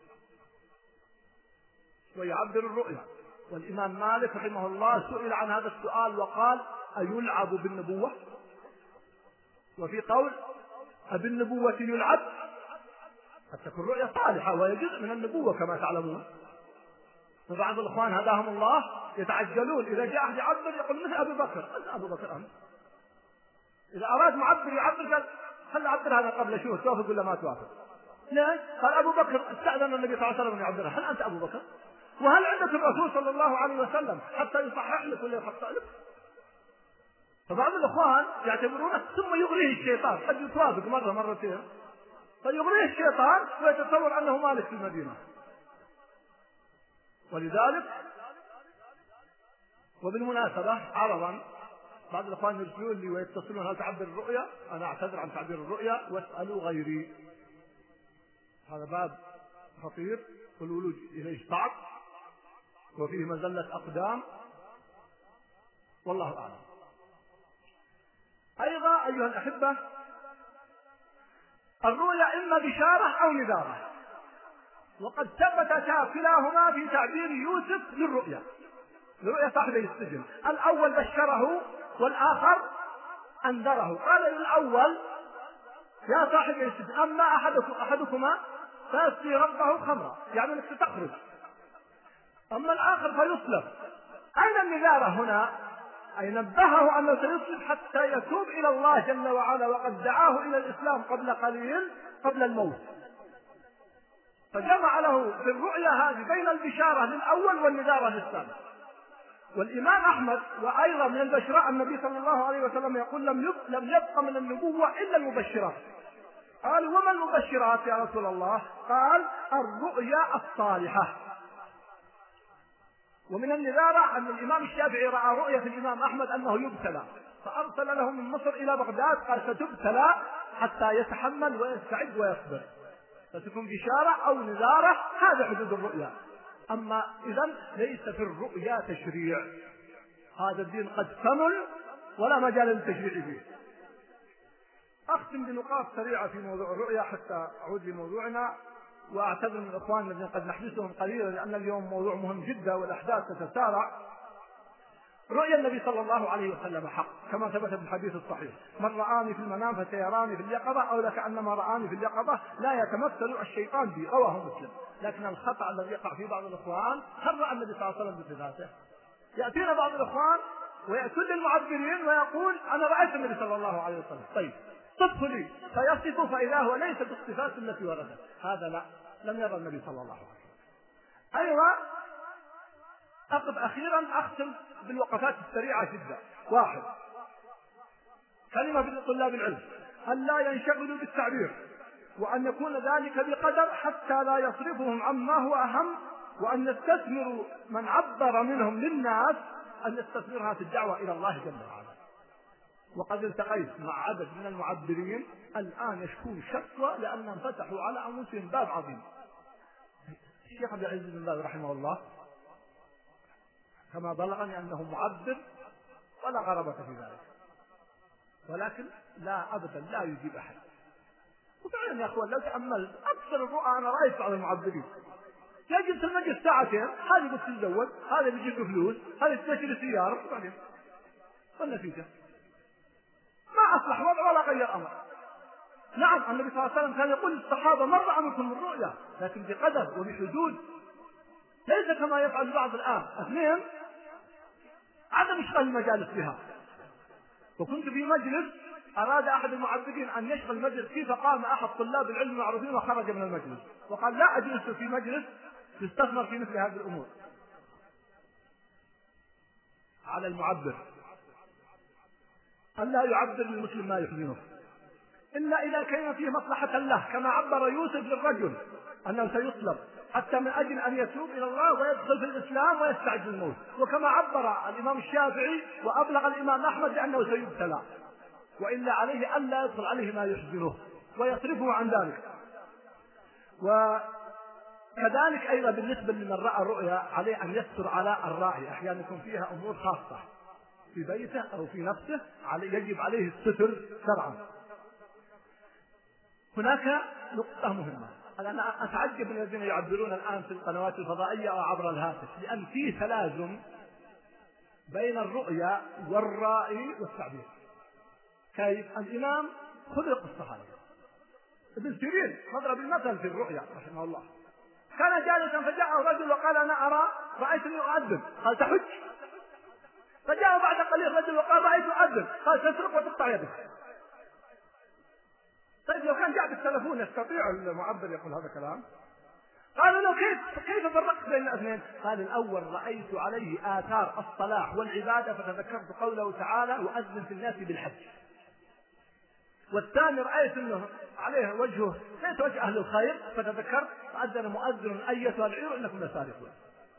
ويعبر الرؤيا، والإمام مالك رحمه الله سئل عن هذا السؤال وقال: أيلعب بالنبوة؟ وفي قول: أبالنبوة يلعب؟ قد تكون رؤيا صالحة وهي جزء من النبوة كما تعلمون. فبعض الإخوان هداهم الله يتعجلون إذا جاء أحد يعبر يقول مثل أبي بكر. أنت أبو بكر أنت؟ إذا أراد معبر يعبر قال: خل أعبر هذا قبل شهور، توافق ولا ما توافق؟ ليش؟ قال: أبو بكر استأذن النبي صلى الله عليه وسلم أن يعبرها. هل أنت أبو بكر؟ وهل عندك الرسول صلى الله عليه وسلم حتى يصحح لك ولا يخطأ لك؟ فبعض الإخوان يعتبرونه ثم يغريه الشيطان، قد يتوافق مرة مرتين فيغريه الشيطان ويتصور أنه مالك في المدينة. ولذلك وبالمناسبة عرضا بعض الإخوان يرسلون لي ويتصلون: هل تعبر الرؤيا؟ أنا أعتذر عن تعبير الرؤيا واسألوا غيري. هذا باب خطير والولوج إليه صعب وفيه مزلة أقدام، والله أعلم. أيضا أيها الأحبة، الرؤيا إما بشارة أو نذارة، وقد ثبتتا كلاهما في تعبير يوسف للرؤيا صاحبي السجن. الأول بشره والآخر أنذره. قال للأول: يا صاحبي السجن، أما أحدكما فيسقي ربه خمرا، يعني أنك ستخرج، أما الآخر فيصلب. أين النذارة هنا؟ أي نبهه أنه سيصلب حتى يتوب إلى الله جل وعلا، وقد دعاه إلى الإسلام قبل قليل قبل الموت. فجمع له في الرؤيا هذه بين البشارة للأول والنذارة للثاني. والإمام أحمد وأيضا من البشراء النبي صلى الله عليه وسلم يقول: لم يبق من النبوة إلا المبشرات. قال: وما المبشرات يا رسول الله؟ قال: الرؤيا الصالحة. ومن النذارة أن الإمام الشافعي رأى رؤية الإمام أحمد أنه يبتلى، فأرسل له من مصر إلى بغداد، قال: ستبتلى حتى يتحمل ويستعد ويصبر. فتكون بشارة أو نذارة، هذا حدود الرؤيا. أما إذن ليس في الرؤيا تشريع، هذا الدين قد كمل ولا مجال للتشريع فيه. أختم بنقاط سريعة في موضوع الرؤيا حتى أعود لموضوعنا، وأعتذر من الإخوان الذين قد نحبسهم قليلا لأن اليوم موضوع مهم جدا والأحداث تتسارع. رؤيا النبي صلى الله عليه وسلم حق كما ثبت في الحديث الصحيح: من رآني في المنام فسيراني في اليقظة، أو لكأنما رآني في اليقظة لا يتمثل الشيطان بي، رواه مسلم. لكن الخطأ الذي يقع في بعض الإخوان: هل رأى النبي صلى الله عليه وسلم بصفاته؟ يأتينا بعض الإخوان ويأتون للمعبرين ويقول: أنا رأيت النبي صلى الله عليه وسلم. طيب صفه لي، فيصف فإذا هو ليس بالصفات التي وردت. هذا لا، لم يرى النبي صلى الله عليه وسلم. أيضا أقف أخيرا أختم بالوقفات السريعة جدا. 1. كلمة لطلاب العلم: أن لا ينشغلوا بالتعبير، وأن يكون ذلك بقدر حتى لا يصرفهم عما هو أهم، وأن يستثمروا من عبر منهم للناس أن يستثمرها في الدعوة إلى الله جل وعلا. وقد التقيت مع عدد من المعبرين الآن يشكون شكوى لأنهم فتحوا على أنفسهم باب عظيم. الشيخ عبد العزيز بن باز رحمه الله كما بلغني أنه معبر ولا غرابة في ذلك، ولكن لا أبدا لا يجيب أحد. وفعلا يا أخوان لو تأملت أكثر الرؤى أنا رأيت بعض المعبرين يجلس المجلس ساعتين، هذا بتتزوج، هذا بيجيب فلوس، هذا تشتري سيارة، وبعدين والنتيجة ما أصلح وضع ولا غير أمر. نعم النبي صلى الله عليه وسلم كان يقول للصحابة: من رأى منكم الرؤيا، لكن بقدر وبحدود، ليس كما يفعل البعض الآن. 2. عدم إشغال المجالس بها. وكنت في مجلس أراد أحد المعبدين أن يشغل المجلس فيه، فقام أحد طلاب العلم المعروفين وخرج من المجلس وقال: لا أجلس في مجلس يستثمر في مثل هذه الأمور. على المعبر أن لا يعبر للمسلم ما يحزنه، إلا إذا كان فيه مصلحة له، كما عبر يوسف للرجل أنه سيصلب حتى من أجل أن يتوب إلى الله ويدخل في الإسلام ويستعد الموت، وكما عبر الإمام الشافعي وأبلغ الإمام أحمد بأنه سيبتلى، وإلا عليه ألا يدخل عليه ما يحزنه ويصرفه عن ذلك. وكذلك أيضا بالنسبة لمن رأى رؤيا عليه أن يستر على الرائي، أحيانا يكون فيها أمور خاصة في بيته أو في نفسه يجب عليه الستر شرعا. هناك نقطة مهمة، أنا أتعجب من الذين يعبرون الآن في القنوات الفضائية أو عبر الهاتف، لأن في تلازم بين الرؤيا والرائي والتعبير. كيف؟ الإمام خلق الصحابة ابن سيرين مضرب المثل في الرؤيا رحمه الله، كان جالسا فجاءه رجل وقال أنا رأيتني أؤذن، قال تحج. فجاءه بعد قليل رجل وقال رأيت أؤذن، قال تسرق وتقطع يدك. طيب لو كان جاء بالتلفون يستطيع المعبر يقول هذا كلام؟ قالوا له كيف فرقت بين الاثنين؟ قال الأول رأيت عليه آثار الصلاح والعبادة فتذكرت قوله تعالى وأذن في الناس بالحج. والثاني رأيت أنه عليه وجهه ليس وجه أهل الخير فتذكرت فأذن مؤذن أيتها العير إنكم لسارقون.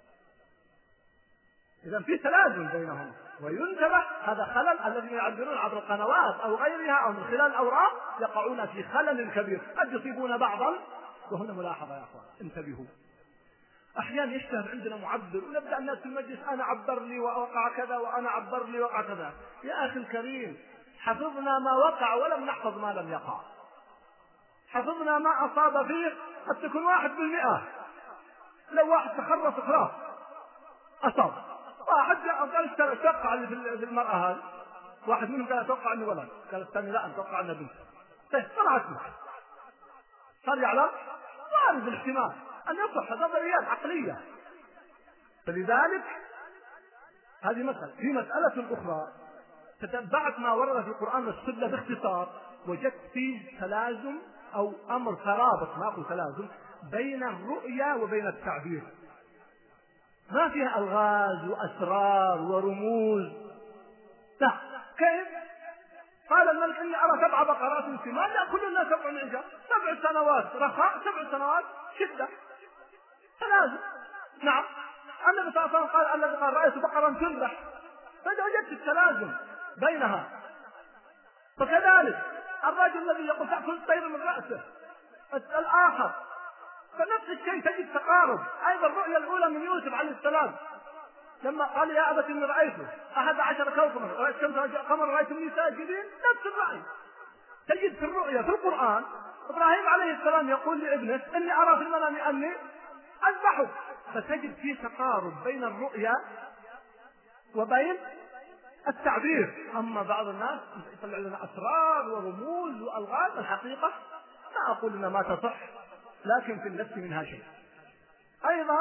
إذا في تلازم بينهم، وينتبه هذا خلل. الذين يعبرون عبر القنوات أو غيرها أو من خلال الأوراق يقعون في خلل كبير، قد يصيبون بعضا. وهنا ملاحظة يا أخوان انتبهوا، أحيانا يشتهر عندنا معبر ونبدأ الناس في المجلس أنا عبر لي ووقع كذا وأنا عبر لي وقع كذا. يا أخي الكريم حفظنا ما وقع ولم نحفظ ما لم يقع. حفظنا ما أصاب فيه قد تكون 1%. لو واحد تخرص خلاص أصاب، واحد قال اتوقع في المرأة هذه، واحد منهم قال اتوقع انه ولد، قال الثاني لا اتوقع انه بنت. طيب طلعت له صار يعلم وارد الاحتمال ان يصح، نظريات عقلية. فلذلك هذه مسألة. في مسألة أخرى تتبعت ما ورد في القرآن والسنة باختصار، وجدت فيه تلازم أو أمر ترابط، ما أقول تلازم، بين الرؤيا وبين التعبير. ما فيها ألغاز وأسرار ورموز. لا. كيف؟ قال الملك إني أرى 7 بقرات سمان يأكلن 7 عجاف، 7 سنوات رخاء 7 سنوات شدة، تلازم. نعم. النبي صلى الله عليه وسلم قال الذي قال رأيت بقرا تذبح، فوجدت التلازم بينها. فكذلك الرجل الذي يقول تأكل الطير من رأسه الآخر، فنفس الشيء تجد تقارب. أيضا الرؤيا الأولى من يوسف عليه السلام لما قال يا أبت إني رأيته 11 كوكبا رأيت شمس قمر رأيت النساء ساجدين، نفس الرأي تجد في الرؤيا في القرآن. إبراهيم عليه السلام يقول لابنه إني أرى في المنام أني أذبحك، فتجد فيه تقارب بين الرؤيا وبين التعبير. أما بعض الناس يطلع لنا أسرار ورموز وألغاز، الحقيقة لا أقول إنها ما تصح، لكن في النفس منها شيء. أيضا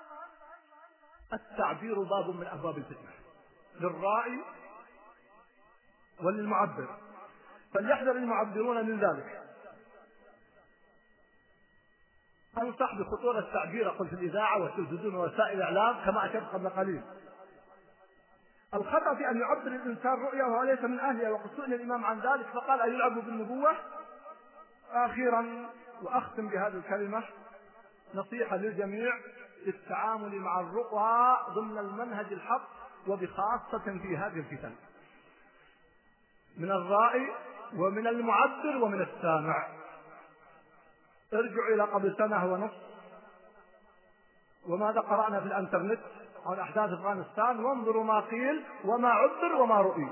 التعبير باب من أبواب الفتنة للرائي وللمعبر، فليحذر المعبرون من ذلك. أنصح بخطورة التعبير أقول في الإذاعة والتلفزيون ووسائل الإعلام كما أشرت قبل قليل. الخطأ في أن يعبر الإنسان رؤيا وهو ليس من أهلها، وقد سئل الإمام عن ذلك فقال أيلعب بالنبوة. آخرا وأختم بهذه الكلمة، نصيحة للجميع للتعامل مع الرؤى ضمن المنهج الحق، وبخاصة في هذه الفتن، من الرائي ومن المعبر ومن السامع. ارجعوا إلى قبل 1.5 سنة وماذا قرأنا في الانترنت عن أحداث أفغانستان، وانظروا ما قيل وما عبر وما رؤي.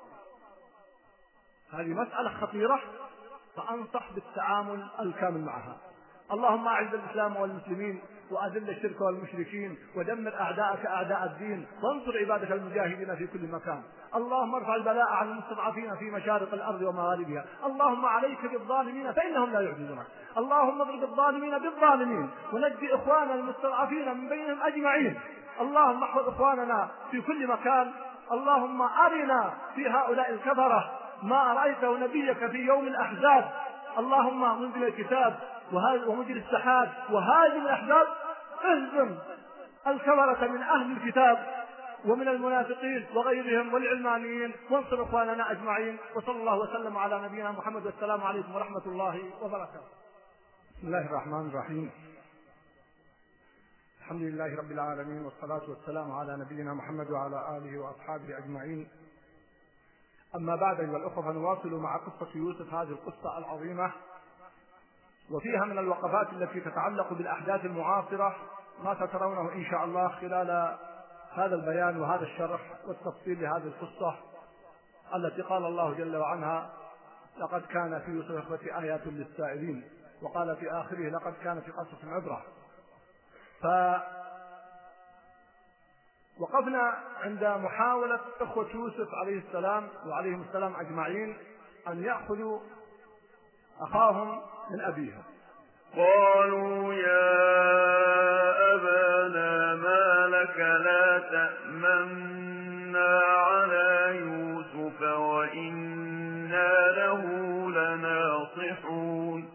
هذه مسألة خطيرة، فأنصح بالتعامل الكامل معها. اللهم أعز الإسلام والمسلمين وأذل الشرك والمشركين ودمر أعداءك أعداء الدين، وانصر عبادك المجاهدين في كل مكان. اللهم ارفع البلاء عن المستضعفين في مشارق الأرض ومغاربها. اللهم عليك بالظالمين فإنهم لا يعجزونك. اللهم اضرب الظالمين بالظالمين ونجي إخواننا المستضعفين من بينهم أجمعين. اللهم احفظ إخواننا في كل مكان. اللهم أرنا في هؤلاء الكفرة ما رأيته نبيك في يوم الأحزاب. اللهم منزل الكتاب ومجري السحاب وهازم الأحزاب، اهزم الكفرة من أهل الكتاب ومن المنافقين وغيرهم والعلمانيين، وانصر إخواننا أجمعين. وصلى الله وسلم على نبينا محمد، والسلام عليكم ورحمة الله وبركاته. بسم الله الرحمن الرحيم. الحمد لله رب العالمين، والصلاة والسلام على نبينا محمد وعلى آله وأصحابه أجمعين. أما بعد أيها الأخوة، فنواصل مع قصة يوسف، هذه القصة العظيمة، وفيها من الوقفات التي تتعلق بالأحداث المعاصرة ما سترونه إن شاء الله خلال هذا البيان وهذا الشرح والتفصيل لهذه القصة التي قال الله جل وعلا: لقد كان في يوسف إخوة آيات للسائلين، وقال في آخره: لقد كان في قصص عبرة. فوقفنا عند محاولة إخوة يوسف عليه السلام وعليهم السلام أجمعين أن يأخذوا أخاهم من أبيهم. قالوا: يا أبانا ما لك لا تأمنا على يوسف وإنا له لناصحون،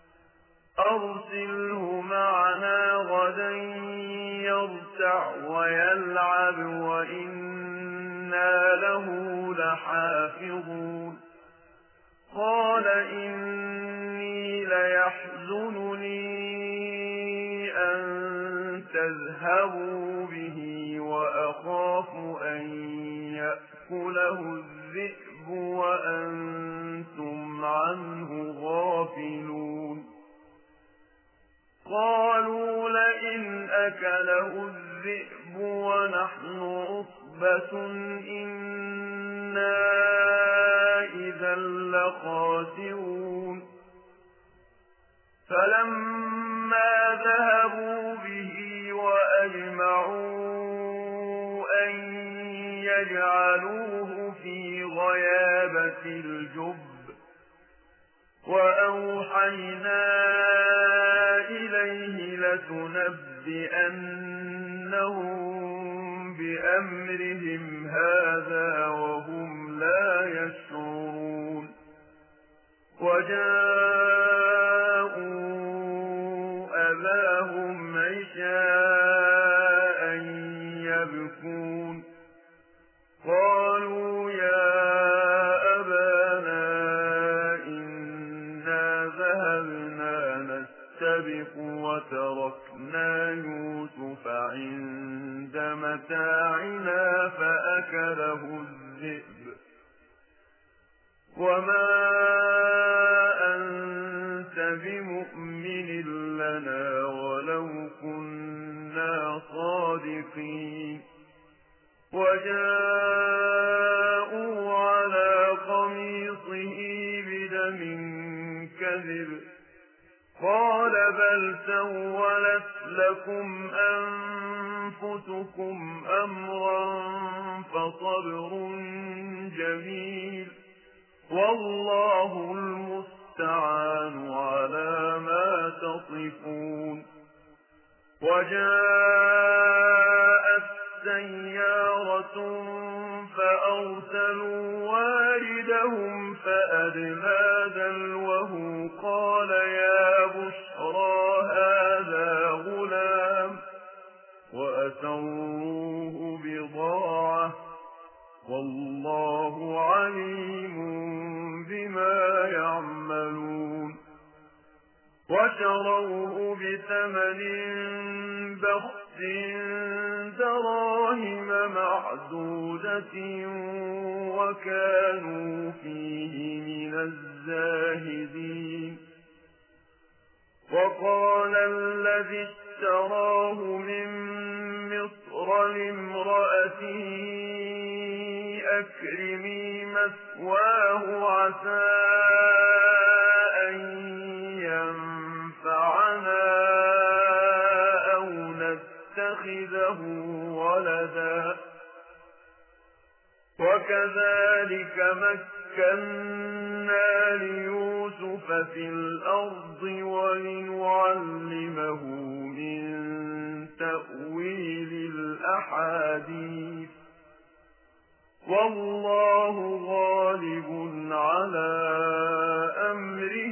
أرسله معنا غدا يرتع ويلعب وإنا له لحافظون. قال: إني ليحزنني أن تذهبوا به وأخاف أن يأكله الذئب وأنتم عنه غافلون. قالوا: لئن أكله الذئب ونحن عصبة إنا إذا لخاسرون. فلما ذهبوا به وأجمعوا أن يجعلوه في غيابة الجب وأوحينا إليه لتنبئنهم بأمرهم هذا وهم لا يشعرون. وجاءوا أباهم عشاء يبكون. قالوا: يا أبانا إنا ذهبنا نستبق وتركنا يوسف عند متاعنا فأكله الذئب وما أنت بمؤمن لنا ولو كنا صادقين. وجاءوا على قميصه بدم كذب قال: بل سولت لكم أنفسكم أمرا فصبر جميل والله المستعان على ما تصفون. وجاءت سيارة فأرسلوا واردهم فأدلى دلوه قال: يا بشرى هذا غلام وأسروه بضاعة والله عليم بما يعملون. وشروه بثمن بخس دراهم معدودة وكانوا فيه من الزاهدين. وقال الذي اشتراه من مصر لامرأته أكرمي مثواه عسى أن ينفعنا أو نتخذه ولدا. وكذلك مكنا ليوسف في الأرض ولنعلمه من تأويل الأحاديث والله غالب على أمره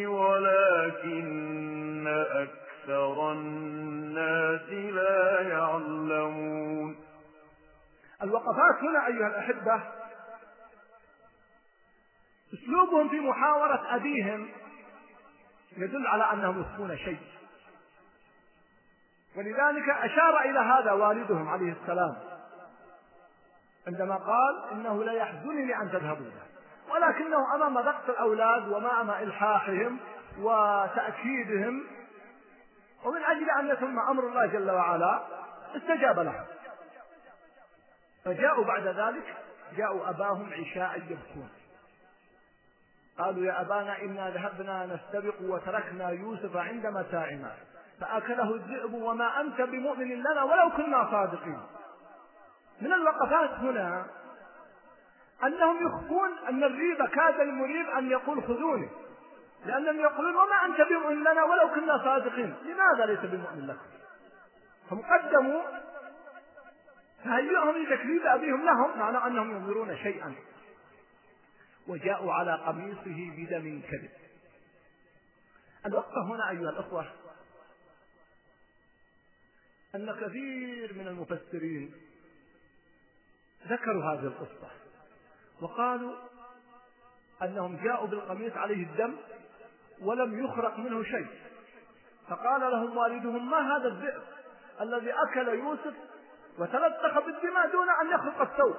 ولكن أكثر الناس لا يعلمون. الوقفات هنا أيها الأحبة أسلوبهم في محاورة أبيهم يدل على أنهم يخفون شيء، ولذلك أشار إلى هذا والدهم عليه السلام عندما قال إنه لا يحزنني أن تذهبوا به، ولكنه أمام ضغط الأولاد وأمام إلحاحهم وتأكيدهم ومن أجل أن يتم أمر الله جل وعلا استجاب لهم. فجاءوا بعد ذلك جاءوا أباهم عشاء يبكون، قالوا يا أبانا إنا ذهبنا نستبق وتركنا يوسف عند متاعنا فأكله الذئب وما أنت بمؤمن لنا ولو كنا صادقين. من الوقفات هنا أنهم يخفون أن الريب كاد المريب أن يقول خذوني، لأنهم يقولون وما أنت بمؤمن لنا ولو كنا صادقين، لماذا ليس بمؤمن لكم؟ هم قدموا تهيئهم لتكذيب أبيهم لهم معنى أنهم ينظرون شيئا. وجاءوا على قميصه بدم كذب. الوقفة هنا أيها الأخوة أن كثير من المفسرين ذكروا هذه القصة وقالوا أنهم جاءوا بالقميص عليه الدم ولم يخرق منه شيء، فقال لهم والدهم ما هذا الذئب الذي أكل يوسف وتلطخ بالدماء دون أن يخرق الثوب.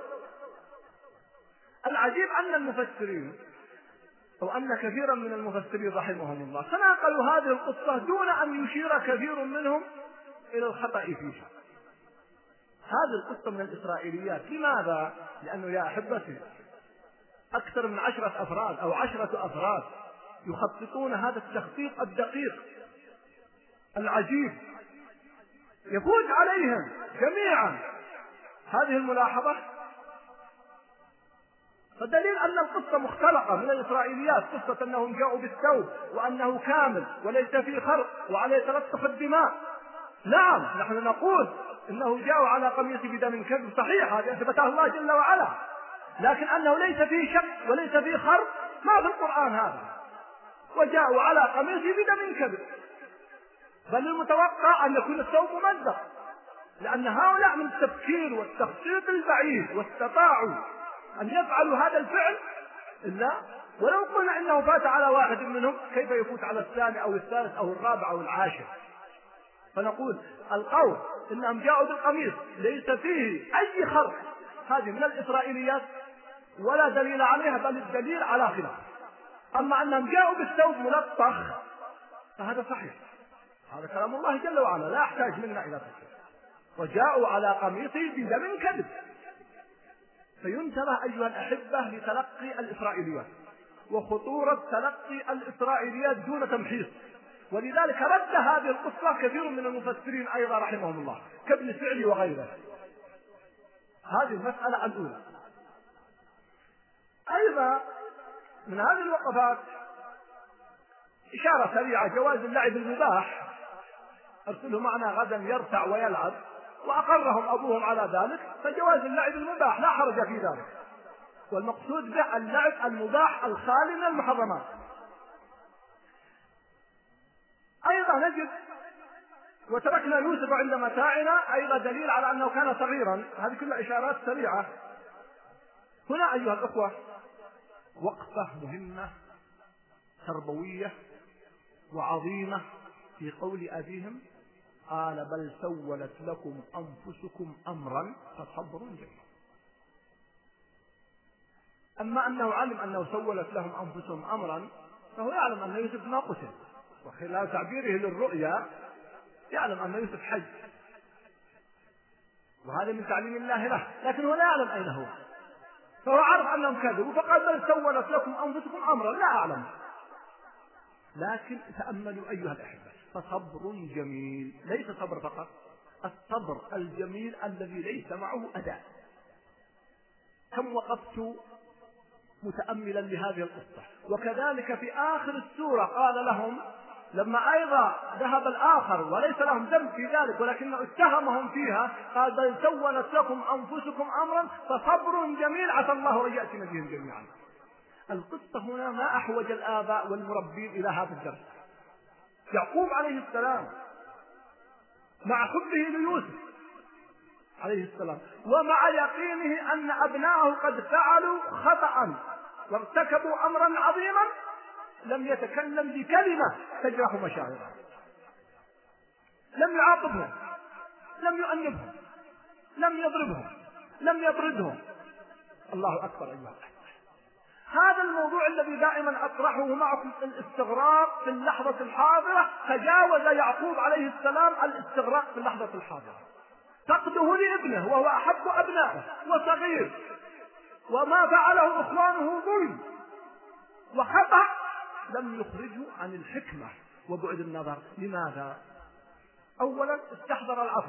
العجيب أن المفسرين أو أن كثيرا من المفسرين رحمهم الله تناقلوا هذه القصة دون أن يشير كثير منهم إلى الخطأ فيها. هذه القصة من الإسرائيليات. لماذا؟ لأنه يا أحبتي أكثر من 10 أفراد أو 10 أفراد يخططون هذا التخطيط الدقيق العجيب، يفوت عليهم جميعا هذه الملاحظة. فالدليل أن القصة مختلقة من الإسرائيليات، قصة أنهم جاءوا بالثوب وأنه كامل وليس فيه خرق وعليه تلطخ الدماء. نعم نحن نقول إنه جاءوا على قميص بدم كذب، صحيح هذا أثبته الله جل وعلا، لكن أنه ليس فيه شك وليس فيه خرق ما في القرآن هذا. وجاءوا على قميص بدم كذب، بل المتوقع أن يكون الثوب ممزق، لأن هؤلاء من التفكير والتخطيط البعيد واستطاعوا أن يفعلوا هذا الفعل إلا ولو قلنا إنه فات على واحد منهم كيف يفوت على الثاني أو الثالث أو الرابع أو العاشر. فنقول القول إنهم جاءوا بالقميص ليس فيه أي خرق هذه من الإسرائيليات ولا دليل عليها، بل الدليل على خلاف. أما أنهم جاءوا بالثوب ملطخ فهذا صحيح، هذا كلام الله جل وعلا لا يحتاج منا إلى تفسير. وجاءوا على قميصه بدم كذب. فينتبه أيها الأحبة لتلقي الإسرائيليات وخطورة تلقي الإسرائيليات دون تمحيص، ولذلك رد هذه القصة كثير من المفسرين أيضا رحمهم الله كابن سعدي وغيره. هذه المسألة الأولى. أيضا من هذه الوقفات إشارة سريعة جواز اللعب المباح، أرسله معنا غدا يرتع ويلعب، وأقرهم أبوهم على ذلك، فجواز اللعب المباح لا حرج في ذلك، والمقصود به اللعب المباح الخالي من المحرمات. أيضا نجد وتركنا يوسف عند متاعنا أيضا دليل على أنه كان صغيرا. هذه كلها إشارات سريعة. هنا أيها الأخوة وقفة مهمة تربوية وعظيمة في قول أبيهم قال بل سولت لكم أنفسكم أمرا فصبر جميل. أما أنه علم أنه سولت لهم أنفسهم أمرا فهو يعلم أن يوسف ما قتل، وخلال تعبيره للرؤيا يعلم أن يوسف حي، وهذا من تعليم الله له، لكن هو لا يعلم أين هو، فهو عرف أنهم كذبوا فقال بل سولت لكم أنفسكم أمرا لا أعلم. لكن تأملوا أيها الأحبة فصبر جميل، ليس صبر فقط، الصبر الجميل الذي ليس معه أداء. كم وقفت متأملا لهذه القصة. وكذلك في آخر السورة قال لهم لما أيضا ذهب الآخر وليس لهم ذنب في ذلك ولكنه اتهمهم فيها قال بل سولت لكم أنفسكم أمرا فصبر جميل عسى الله أن يأتينا بهم جميعا. القصة هنا ما أحوج الآباء والمربين إلى هذا الدرس. يعقوب عليه السلام مع حبه ليوسف عليه السلام، ومع يقينه أن أبناءه قد فعلوا خطأ وارتكبوا أمرا عظيما، لم يتكلم بكلمة تجرح مشاعره، لم يعاقبهم، لم يؤنبهم، لم يضربهم، لم يطردهم. الله أكبر أيها الأخوة. هذا الموضوع الذي دائما أطرحه معكم، الاستغراق في اللحظة الحاضرة. تجاوز يعقوب عليه السلام الاستغراق في اللحظة الحاضرة. فقده لابنه وهو أحب أبنائه وصغير، وما فعله إخوانه ظلم وخطأ، لم يخرجه عن الحكمة وبعد النظر. لماذا؟ أولا استحضر العفو،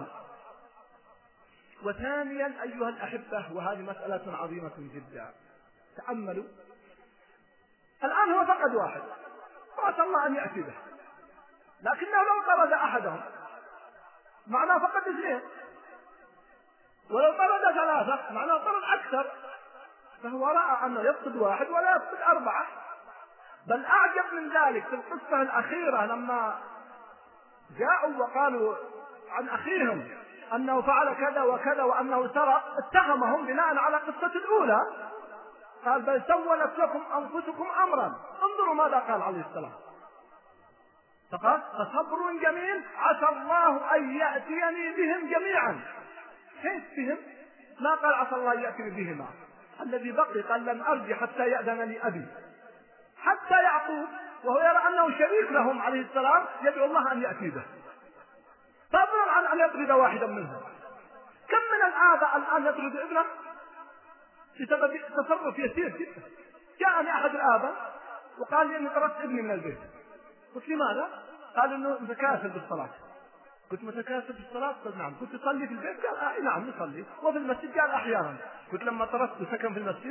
وثانيا أيها الأحبة، وهذه مسألة عظيمة جدا، تأملوا. الآن هو فقد واحد وأسأل الله أن يأتي به، لكنه لو طرد أحدهم معناه فقد اثنين، ولو طرد ثلاثة معناه طرد أكثر. فهو رأى أنه يفقد واحد ولا يفقد أربعة. بل أعجب من ذلك في القصة الأخيرة لما جاءوا وقالوا عن أخيهم أنه فعل كذا وكذا وأنه سرق، اتهمهم بناء على قصة الأولى. قال بل سولت لكم أنفسكم أمرا. انظروا ماذا قال عليه السلام، فقال فصبر جميل عسى الله أن يأتيني بهم جميعا. كيف بهم؟ ما قال عسى الله أن يأتيني بهما. الذي بقي قال لن أرجع حتى يأذن لي أبي. حتى يعقوب وهو يرى أنه شريك لهم عليه السلام يدعو الله أن يأتي به، فضلا عن أن يطرد واحدا منهم. كم من الآباء الآن يطرد ابنه بسبب تصرف يسير جدا. جاءني أحد الآباء وقال لي أني طردت ابني من البيت. قلت لماذا؟ قال إنه متكاسل بالصلاة. قلت متكاسل بالصلاة؟ قال نعم. قلت تصلي في البيت؟ قال نعم نصلي. وفي المسجد؟ قال أحيانا. قلت لما طردته سكن في المسجد؟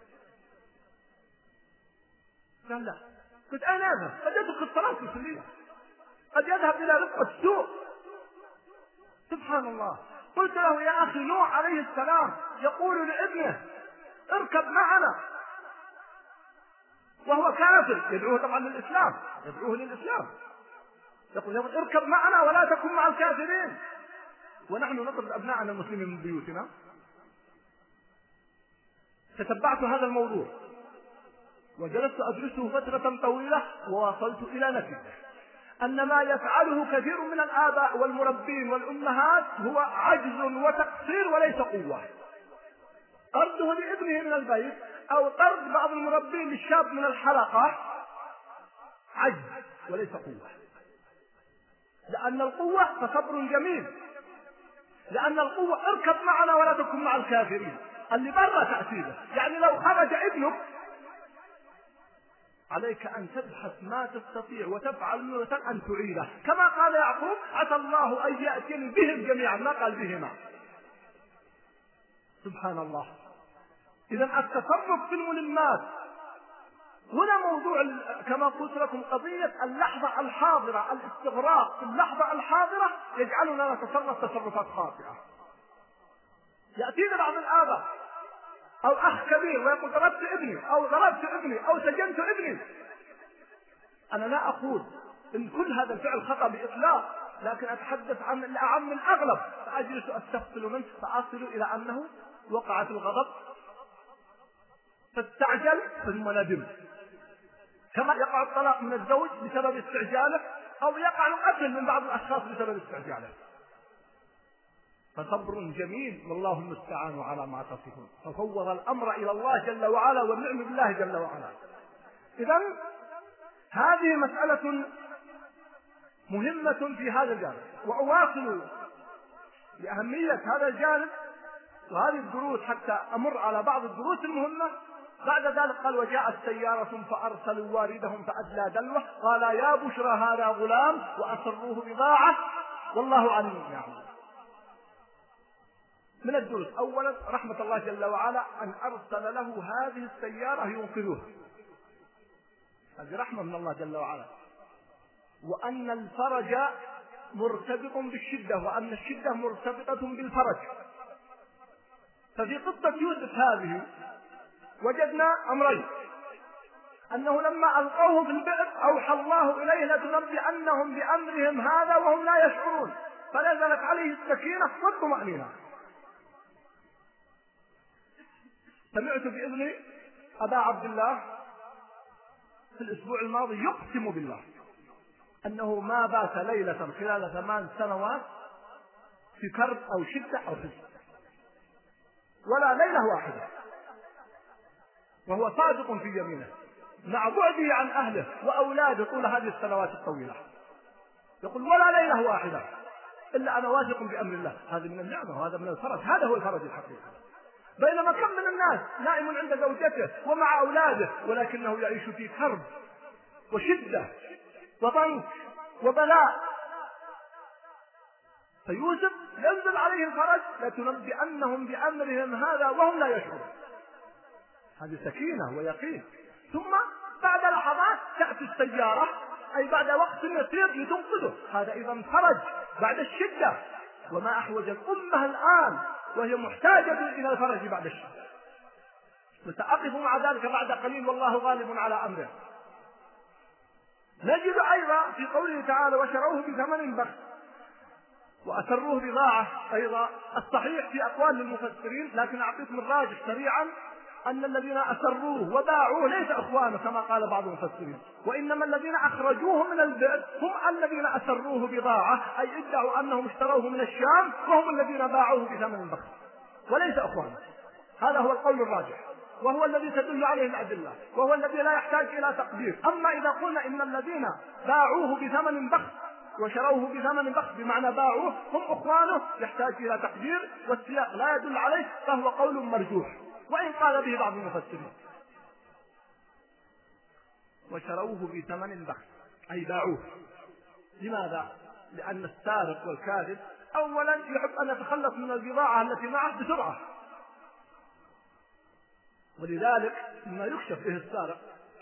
قال لا. قلت أين يذهب؟ قد يترك الصلاة في الكلية، قد يذهب إلى رفقة السوء. سبحان الله. قلت له يا أخي نوح عليه السلام يقول لابنه اركب معنا وهو كافر، يدعوه طبعا للإسلام، يدعوه للإسلام، يقول اركب معنا ولا تكن مع الكافرين. ونحن نطرد أبناءنا المسلمين من بيوتنا. تتبعت هذا الموضوع وجلست أدرسه فترة طويلة، ووصلت إلى نتيجة أن ما يفعله كثير من الآباء والمربين والأمهات هو عجز وتقصير وليس قوة. طرده لابنه من البيت أو طرد بعض المربين للشاب من الحلقة عجز وليس قوة. لأن القوة فصبر جميل، لأن القوة اركب معنا ولا تكن مع الكافرين. اللي برا تأثيره، يعني لو خرج ابنك عليك أن تبحث ما تستطيع وتفعل أن تعيده، كما قال يعقوب عسى الله أن يأتيني بهم جميعا، ما قال بهما. سبحان الله. إذا التصرف في الملمات هنا موضوع كما قلت لكم قضية اللحظة الحاضرة، الاستغراق في اللحظة الحاضرة يجعلنا نتصرف تصرفات خاطئة. يأتينا بعض الآباء أو أخ كبير ويقول ضربت ابني أو ضربت ابني أو سجنت ابني. أنا لا أقول إن كل هذا الفعل خطأ بإطلاق، لكن أتحدث عن الأعم الأغلب. فأجلس أستفصل منه فأصل إلى أنه وقع في الغضب فاستعجل ثم ندم، كما يقع الطلاق من الزوج بسبب استعجاله، أو يقع القتل من بعض الأشخاص بسبب استعجاله. فصبر جميل والله المستعان على ما تصفون. ففوض الأمر إلى الله جل وعلا والنعم بالله جل وعلا. إذن هذه مسألة مهمة في هذا الجانب، وأواصل لأهمية هذا الجانب وهذه الدروس حتى أمر على بعض الدروس المهمة. بعد ذلك قال وجاءت سيارة فأرسلوا واردهم فأدلى دلوه قال يا بشرى هذا غلام وأسروه بضاعة والله عليم يعلم. من الدروس أولا رحمة الله جل وعلا أن أرسل له هذه السيارة ينقذوه، هذه رحمة من الله جل وعلا. وأن الفرج مرتبط بالشدة وأن الشدة مرتبطة بالفرج. ففي قصة يوسف هذه وجدنا أمرين: أنه لما ألقوه في البئر أوحى الله إليه لتنبئنهم بأمرهم هذا وهم لا يشعرون، فنزلت عليه السكينة والطمأنينة. سمعت بإذن أبا عبد الله في الأسبوع الماضي يقسم بالله أنه ما بات ليلة خلال 8 سنوات في كرب أو شدة أو حزن، ولا ليلة واحدة، وهو صادق في يمينه مع بعده عن أهله وأولاده طول هذه السنوات الطويلة. يقول ولا ليلة واحدة إلا أنا واثق بأمر الله. هذه من النعمة وهذا من الفرج، هذا هو الفرج الحقيقي. بينما كم من الناس نائم عند زوجته ومع أولاده ولكنه يعيش في كرب وشدة وضنك وبلاء. فيوسف ينزل عليه الفرج لتنبئنهم بأمرهم هذا وهم لا يشعرون. هذه سكينة ويقين. ثم بعد لحظات تأتي السيارة، أي بعد وقت يسير لتنقذه. هذا إذا فرج بعد الشدة. وما أحوج الأمة الآن وهي محتاجة إلى الفرج بعد الشدة. وسأقف مع ذلك بعد قليل والله غالب على أمره. نجد أيضا في قوله تعالى وشروه بثمن بخس وأسروه بضاعة. أيضا الصحيح في أقوال للمفسرين، لكن أعطيكم الراجح سريعا، أن الذين أسروه وباعوه ليس أخوانه كما قال بعض المفسرين، وإنما الذين أخرجوه من البئر هم الذين أسروه بضاعة، أي ادعوا أنهم اشتروه من الشام وهم الذين باعوه بثمن بخس وليس أخوانه. هذا هو القول الراجح وهو الذي تدل عليه الأدلة وهو الذي لا يحتاج إلى تقدير. أما إذا قلنا إن الذين باعوه بثمن بخس وشروه بثمن بخس بمعنى باعوه هم أخوانه يحتاج إلى تقدير، والسياق لا يدل عليه، فهو قول مرجوح وإن قال به بعض المفسرين. وشروه بثمن بخس أي باعوه. لماذا؟ لأن السارق والكاذب أولا يحب أن يتخلص من البضاعة التي معه بسرعة، ولذلك مما يكشف به السارق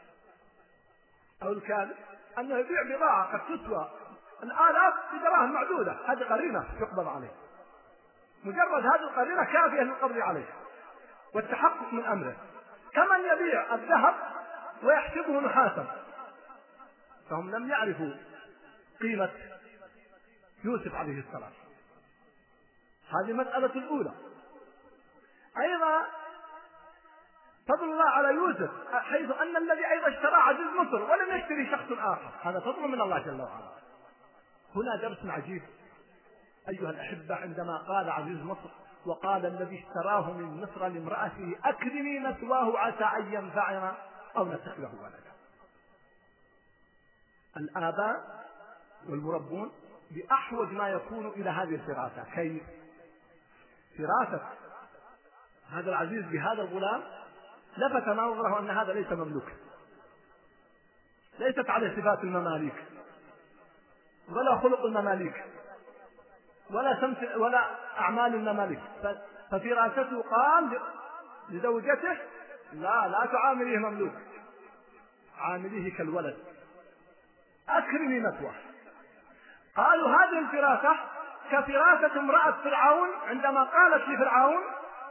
أو الكاذب أنه يبيع بضاعة قد تسوى الآلاف بدراهم معدودة، هذه قرينة يقبض عليه. مجرد هذه القرينة كافية للقبض عليه والتحقق من أمره. كمن يبيع الذهب ويحسبه نحاسا، فهم لم يعرفوا قيمة يوسف عليه السلام. هذه مسألة الأولى. أيضا فضل الله على يوسف حيث أن الذي أيضا اشترى عزيز مصر ولم يشتري شخص آخر، هذا فضل من الله جل وعلا. هنا درس عجيب أيها الأحبة عندما قال عزيز مصر وقال الذي اشتراه من مصر لامرأته أكرمي مثواه عسى أن ينفعنا أو نتخذه ولدا. الآباء والمربون بأحوج ما يكون إلى هذه الفراسة. كيف؟ فراسة هذا العزيز بهذا الغلام لفت نظره أن هذا ليس مملوك، ليست عليه صفات المماليك ولا خلق المماليك ولا سمت ولا أعمال المماليك. ففراسته قال لزوجته لا تعامليه مملوك، عامليه كالولد، أكرمي مثواه. قالوا هذه الفراسة كفراسة امرأة فرعون عندما قالت لفرعون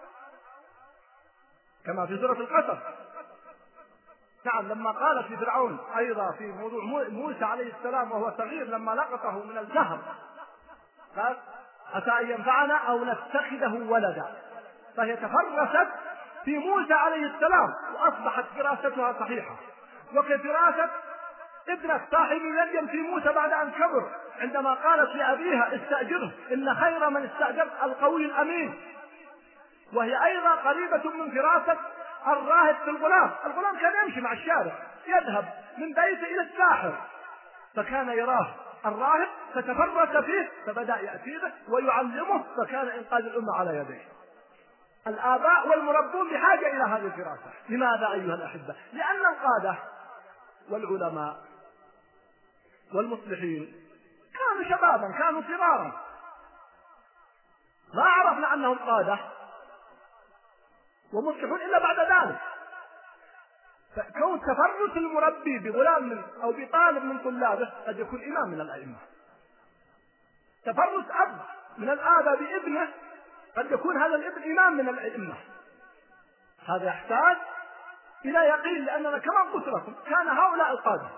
كما في سورة القصص. نعم، لما قالت لفرعون أيضا في موضوع موسى عليه السلام وهو صغير لما لقطه من النهر قال عسى أن ينفعنا أو نتخذه ولدا، فهي تفرست في موسى عليه السلام وأصبحت فراستها صحيحة. وكفراسة ابنة صاحب مدين في موسى بعد أن كبر عندما قالت لأبيها استأجره إن خير من استأجرت القوي الأمين، وهي أيضا قريبة من فراسة الراهب في الغلام. الغلام كان يمشي مع الشارع يذهب من بيته إلى الساحر فكان يراه الراهب فتفرس فيه فبدأ يأتي به ويعلمه فكان إنقاذ الأمة على يديه. الآباء والمربون بحاجة إلى هذه الفراسة. لماذا أيها الأحبة؟ لأن القادة والعلماء والمصلحين كانوا شبابا، كانوا صغارا، ما عرفنا أنهم قادة ومصلحون إلا بعد ذلك. فكون تفرس المربي بغلام أو بطالب من طلابه قد يكون إمام من الأئمة. تفرس أب من الآباء بابنه قد يكون هذا الابن إمام من الأئمة. هذا يحتاج إلى يقين، لأننا كما قلت لكم كان هؤلاء القادة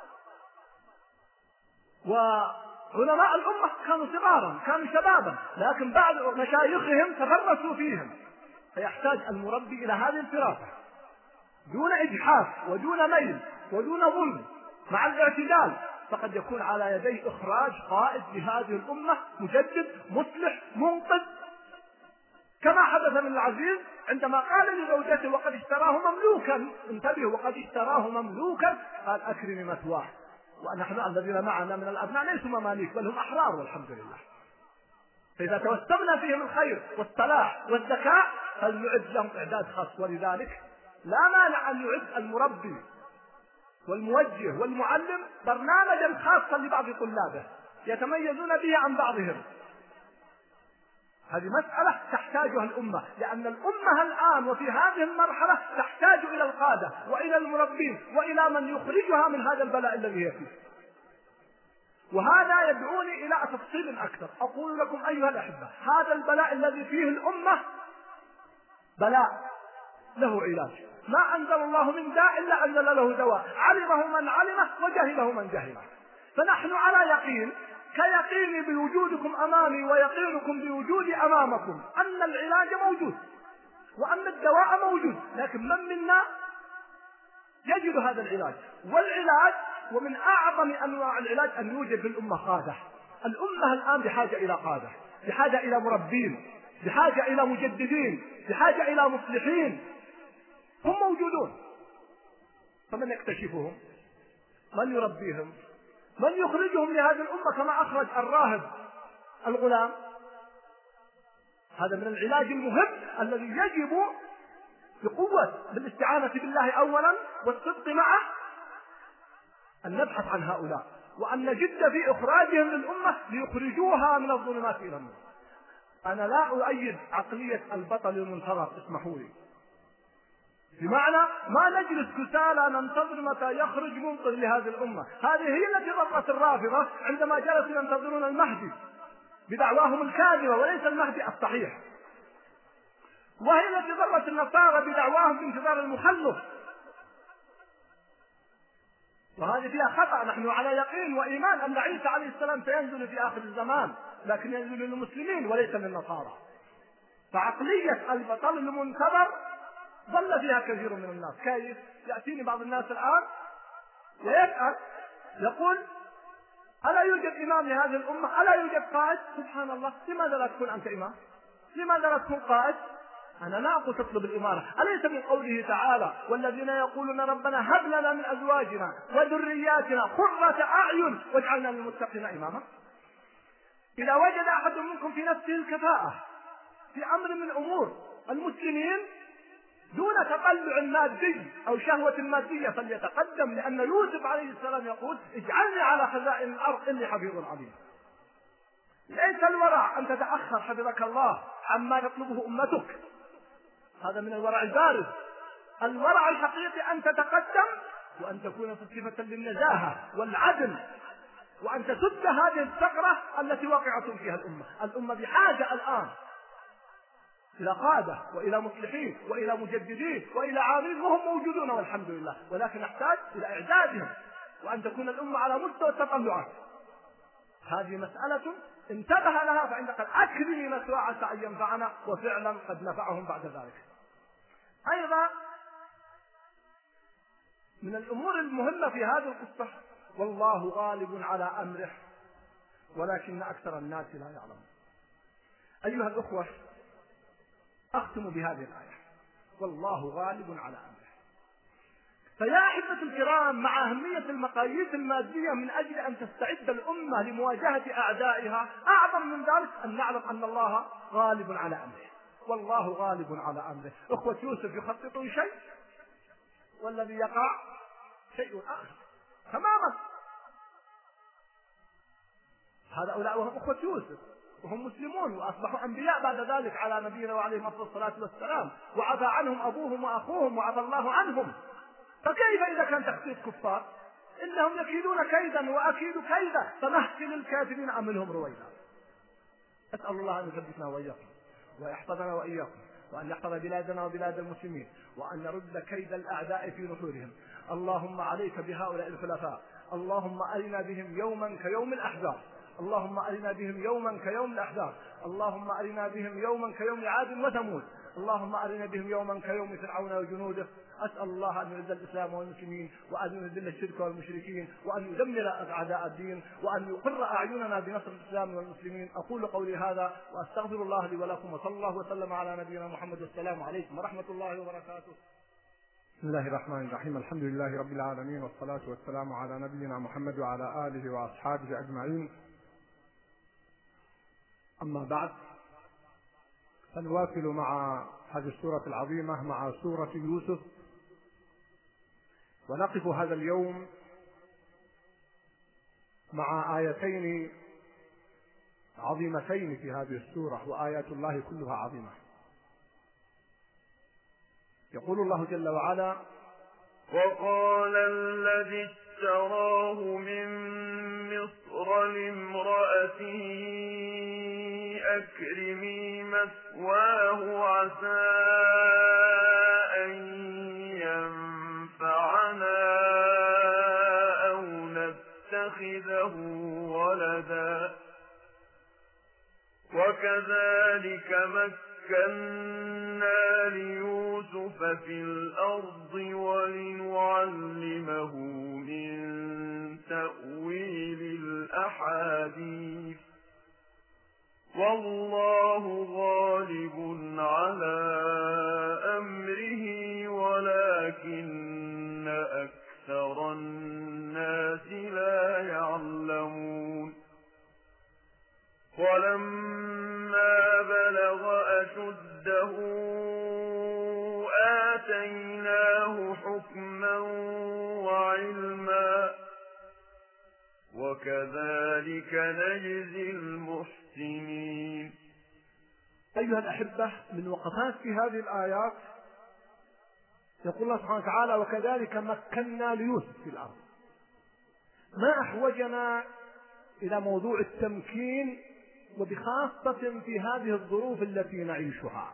وعلماء الأمة كانوا صغارا، كانوا شبابا، لكن بعض مشايخهم تفرسوا فيهم فيحتاج المربي إلى هذه الفراسة دون إجحاف ودون ميل ودون ظلم، مع الاعتدال، فقد يكون على يديه إخراج قائد لهذه الأمة مجدد مصلح منقذ، كما حدث من العزيز عندما قال لزوجته وقد اشتراه مملوكا، انتبهوا، وقد اشتراه مملوكا، قال أكرمي مثواه. ونحن الذين معنا من الأبناء ليسوا مماليك بل هم أحرار والحمد لله. فإذا توسمنا فيهم الخير والصلاح والذكاء فلنعد لهم إعداد خاص. ولذلك لا مانع أن يعد المربي والموجه والمعلم برنامجا خاصا لبعض طلابه يتميزون به عن بعضهم. هذه مسألة تحتاجها الأمة، لأن الأمة الآن وفي هذه المرحلة تحتاج إلى القادة وإلى المربين وإلى من يخرجها من هذا البلاء الذي هي فيه. وهذا يدعوني إلى تفصيل أكثر. أقول لكم أيها الأحبة، هذا البلاء الذي فيه الأمة بلاء له علاج، ما أنزل الله من داء إلا أنزل له دواء، علمه من علمه وجهله من جهله. فنحن على يقين كيقيني بوجودكم أمامي ويقينكم بوجودي أمامكم أن العلاج موجود وأن الدواء موجود، لكن من منا يجد هذا العلاج؟ والعلاج ومن أعظم أنواع العلاج أن يوجد في الأمة قادة. الأمة الآن بحاجة إلى قادة، بحاجة إلى مربين، بحاجة إلى مجددين، بحاجة إلى مصلحين. هم موجودون، فمن يكتشفهم؟ من يربيهم؟ من يخرجهم لهذه الأمة كما أخرج الراهب الغلام؟ هذا من العلاج المهم الذي يجب بقوة بالاستعانة بالله أولا والصدق معه أن نبحث عن هؤلاء وأن نجد في إخراجهم للأمة ليخرجوها من الظلمات إلى النور. أنا لا أؤيد عقلية البطل المنتظر، اسمحوا لي، بمعنى ما نجلس كسالى ننتظر متى يخرج منقذ لهذه الأمة. هذه هي التي ضرت الرافضة عندما جلسوا ينتظرون المهدي بدعواهم الكاذبة وليس المهدي الصحيح، وهي التي ضرت النصارى بدعواهم بانتظار المخلص، وهذه فيها خطأ. نحن على يقين وإيمان أن عيسى عليه السلام سينزل في آخر الزمان، لكن ينزل للمسلمين وليس للنصارى. فعقلية البطل المنتظر ظل فيها كثير من الناس. كيف؟ يأتيني بعض الناس الآن ويسأل يقول ألا يوجد إمام لهذه الأمة؟ ألا يوجد قائد؟ سبحان الله، لماذا لا تكون أنت إمام؟ لماذا لا تكون قائد؟ أنا لا أقول تطلب الإمارة، أليس من قوله تعالى والذين يقولون ربنا هب لنا من أزواجنا وذرياتنا قرة أعين واجعلنا للمتقين إماما؟ إذا وجد أحد منكم في نفسه الكفاءة في أمر من أمور المسلمين دون تطلع مادي أو شهوة مادية فليتقدم، لأن يوسف عليه السلام يقول اجعلني على خزائن الأرض إني حفيظ عليم. ليس الورع أن تتأخر حفظك الله عما يطلبه أمتك، هذا من الورع البارز. الورع الحقيقي أن تتقدم وأن تكون صفة للنزاهة والعدل وأن تسد هذه الثغرة التي وقعت فيها الأمة بحاجة الآن إلى قادة وإلى مصلحين وإلى مجددين وإلى عاملين، وهم موجودون والحمد لله، ولكن نحتاج إلى إعدادهم وأن تكون الأمة على مستوى التطلعات. هذه مسألة انتبه لها فإن قد أكرمي مثواه عسى أن ينفعنا، وفعلا قد نفعهم بعد ذلك. أيضا من الأمور المهمة في هذه القصة والله غالب على أمره ولكن أكثر الناس لا يعلمون. أيها الأخوة، أختم بهذه الآية والله غالب على أمره. فيا أحبة الكرام، مع أهمية المقاييس المادية من أجل أن تستعد الأمة لمواجهة أعدائها، أعظم من ذلك أن نعلم أن الله غالب على أمره. والله غالب على أمره. أخوة يوسف يخططون شيء والذي يقع شيء آخر تماما. هؤلاء وهم أخوة يوسف وهم مسلمون وأصبحوا أنبياء بعد ذلك على نبينا وعليه الصلاة والسلام، وعفى عنهم أبوهم وأخوهم وعفى الله عنهم. فكيف إذا كان تخطيط كفار؟ إنهم يكيدون كيدا وأكيد كيدا فمهل الكافرين أملهم رويدا. أسأل الله أن يثبتنا وإياكم ويحفظنا وإياكم وأن يحفظ بلادنا وبلاد المسلمين وأن يرد كيد الأعداء في نحورهم. اللهم عليك بهؤلاء الخلفاء، اللهم أرنا بهم يوما كيوم الأحزاب، اللهم أرنا بهم يوما كيوم الأحزاب، اللهم أرنا بهم يوما كيوم عاد وثمود، اللهم أرنا بهم يوما كيوم فرعون وجنوده. أسأل الله أن يعز الإسلام والمسلمين، وأن يذل الشرك والمشركين، وأن يدمر أعداء الدين، وأن يقر أعيننا بنصر الإسلام والمسلمين. أقول قولي هذا وأستغفر الله لي ولكم، وصلى الله وسلم على نبينا محمد. والسلام عليكم ورحمة الله وبركاته. بسم الله الرحمن الرحيم. الحمد لله رب العالمين، والصلاة والسلام على نبينا محمد وعلى آله وأصحابه أجمعين. أما بعد، فنواصل مع هذه السورة العظيمة، مع سورة يوسف، ونقف هذا اليوم مع آيتين عظيمتين في هذه السورة، وآيات الله كلها عظيمة. يقول الله جل وعلا: وقال الذي اشتراه من مصر لامرأته أكرمي مثواه عسى أن ينفعنا أو نتخذه ولدا وكذلك مكنا ليوسف في الأرض ولنعلمه من تأويل الأحاديث والله غالب على أمره ولكن أكثر الناس لا يعلمون. ولما بلغ أشده آتيناه حكما وعلما وكذلك نجزي المحسنين. أيها الأحبة، من وقفات في هذه الآيات يقول الله سبحانه وتعالى: وكذلك مكنا ليوسف في الأرض. ما أحوجنا إلى موضوع التمكين، وبخاصة في هذه الظروف التي نعيشها،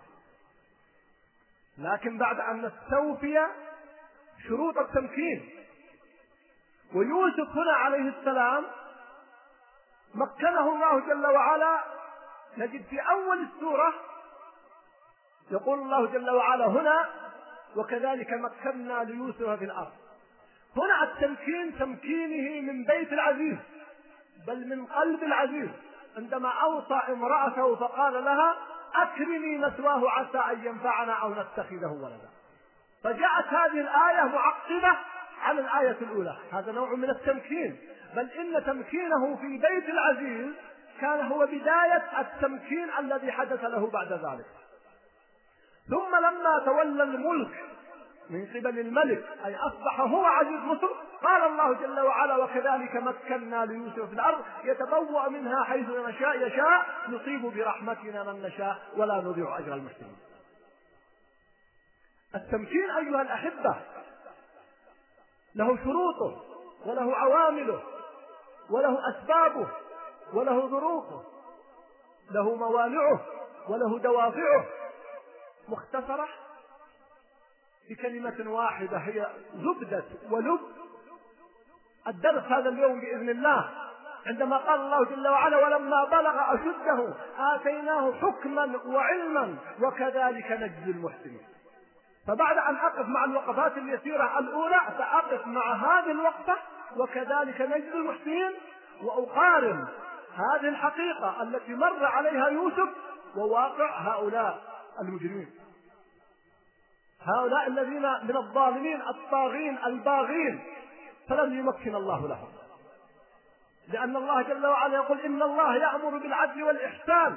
لكن بعد أن نستوفي شروط التمكين. ويوسف هنا عليه السلام مكنه الله جل وعلا. نجد في أول السورة يقول الله جل وعلا هنا: وكذلك مكنا ليوسف في الأرض. هنا التمكين تمكينه من بيت العزيز، بل من قلب العزيز، عندما أوصى امرأته فقال لها: أكرمي مثواه عسى أن ينفعنا أو نتخذه ولدا. فجاءت هذه الآية معقبة على الآية الأولى. هذا نوع من التمكين، بل إن تمكينه في بيت العزيز كان هو بداية التمكين الذي حدث له بعد ذلك. ثم لما تولى الملك من قبل الملك، أي أصبح هو عزيز مصر، قال الله جل وعلا: وكذلك مكنا ليوسف في الأرض يتبوأ منها حيث يشاء نصيب برحمتنا من نشاء ولا نضيع أجر المحسنين. التمكين أيها الأحبة له شروطه، وله عوامله، وله أسبابه، وله ظروفه، له موانعه، وله دوافعه. مختصرة في كلمة واحدة، هي زبدة ولب الدرس هذا اليوم بإذن الله، عندما قال الله جل وعلا: ولما بلغ أشده آتيناه حكما وعلما وكذلك نجزي المحسنين. فبعد أن أقف مع الوقفات اليسيرة الأولى، سأقف مع هذه الوقفة وكذلك نجزي المحسنين، وأقارن هذه الحقيقة التي مر عليها يوسف وواقع هؤلاء المجرمين، هؤلاء الذين من الظالمين الطاغين الباغين، فلم يمكن الله لهم. لأن الله جل وعلا يقول: إن الله يأمر بالعدل والإحسان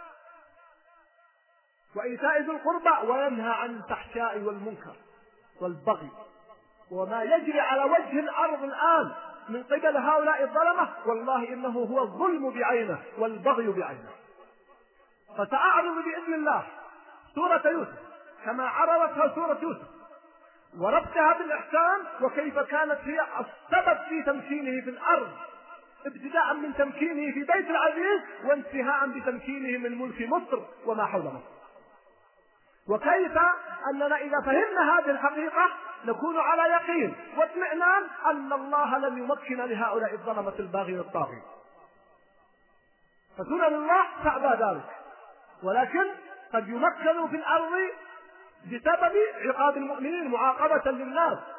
وإيتاء ذي القربى وينهى عن الفحشاء والمنكر والبغي. وما يجري على وجه الأرض الآن من قبل هؤلاء الظلمة، والله إنه هو الظلم بعينه والبغي بعينه. فسأعرض بإذن الله سورة يوسف كما عرضتها سورة يوسف، وربطها بالإحسان، وكيف كانت هي السبب في تمكينه في الأرض، ابتداء من تمكينه في بيت العزيز وانتهاء بتمكينه من ملك مصر وما حول مصر. وكيف أننا إذا فهمنا هذه الحقيقة نكون على يقين واطمئنان أن الله لم يمكن لهؤلاء الظلمة الباغين الطاغين. فسنن الله تأبى ذلك، ولكن قد يمكنوا في الأرض بسبب عقاب المؤمنين معاقبة للناس،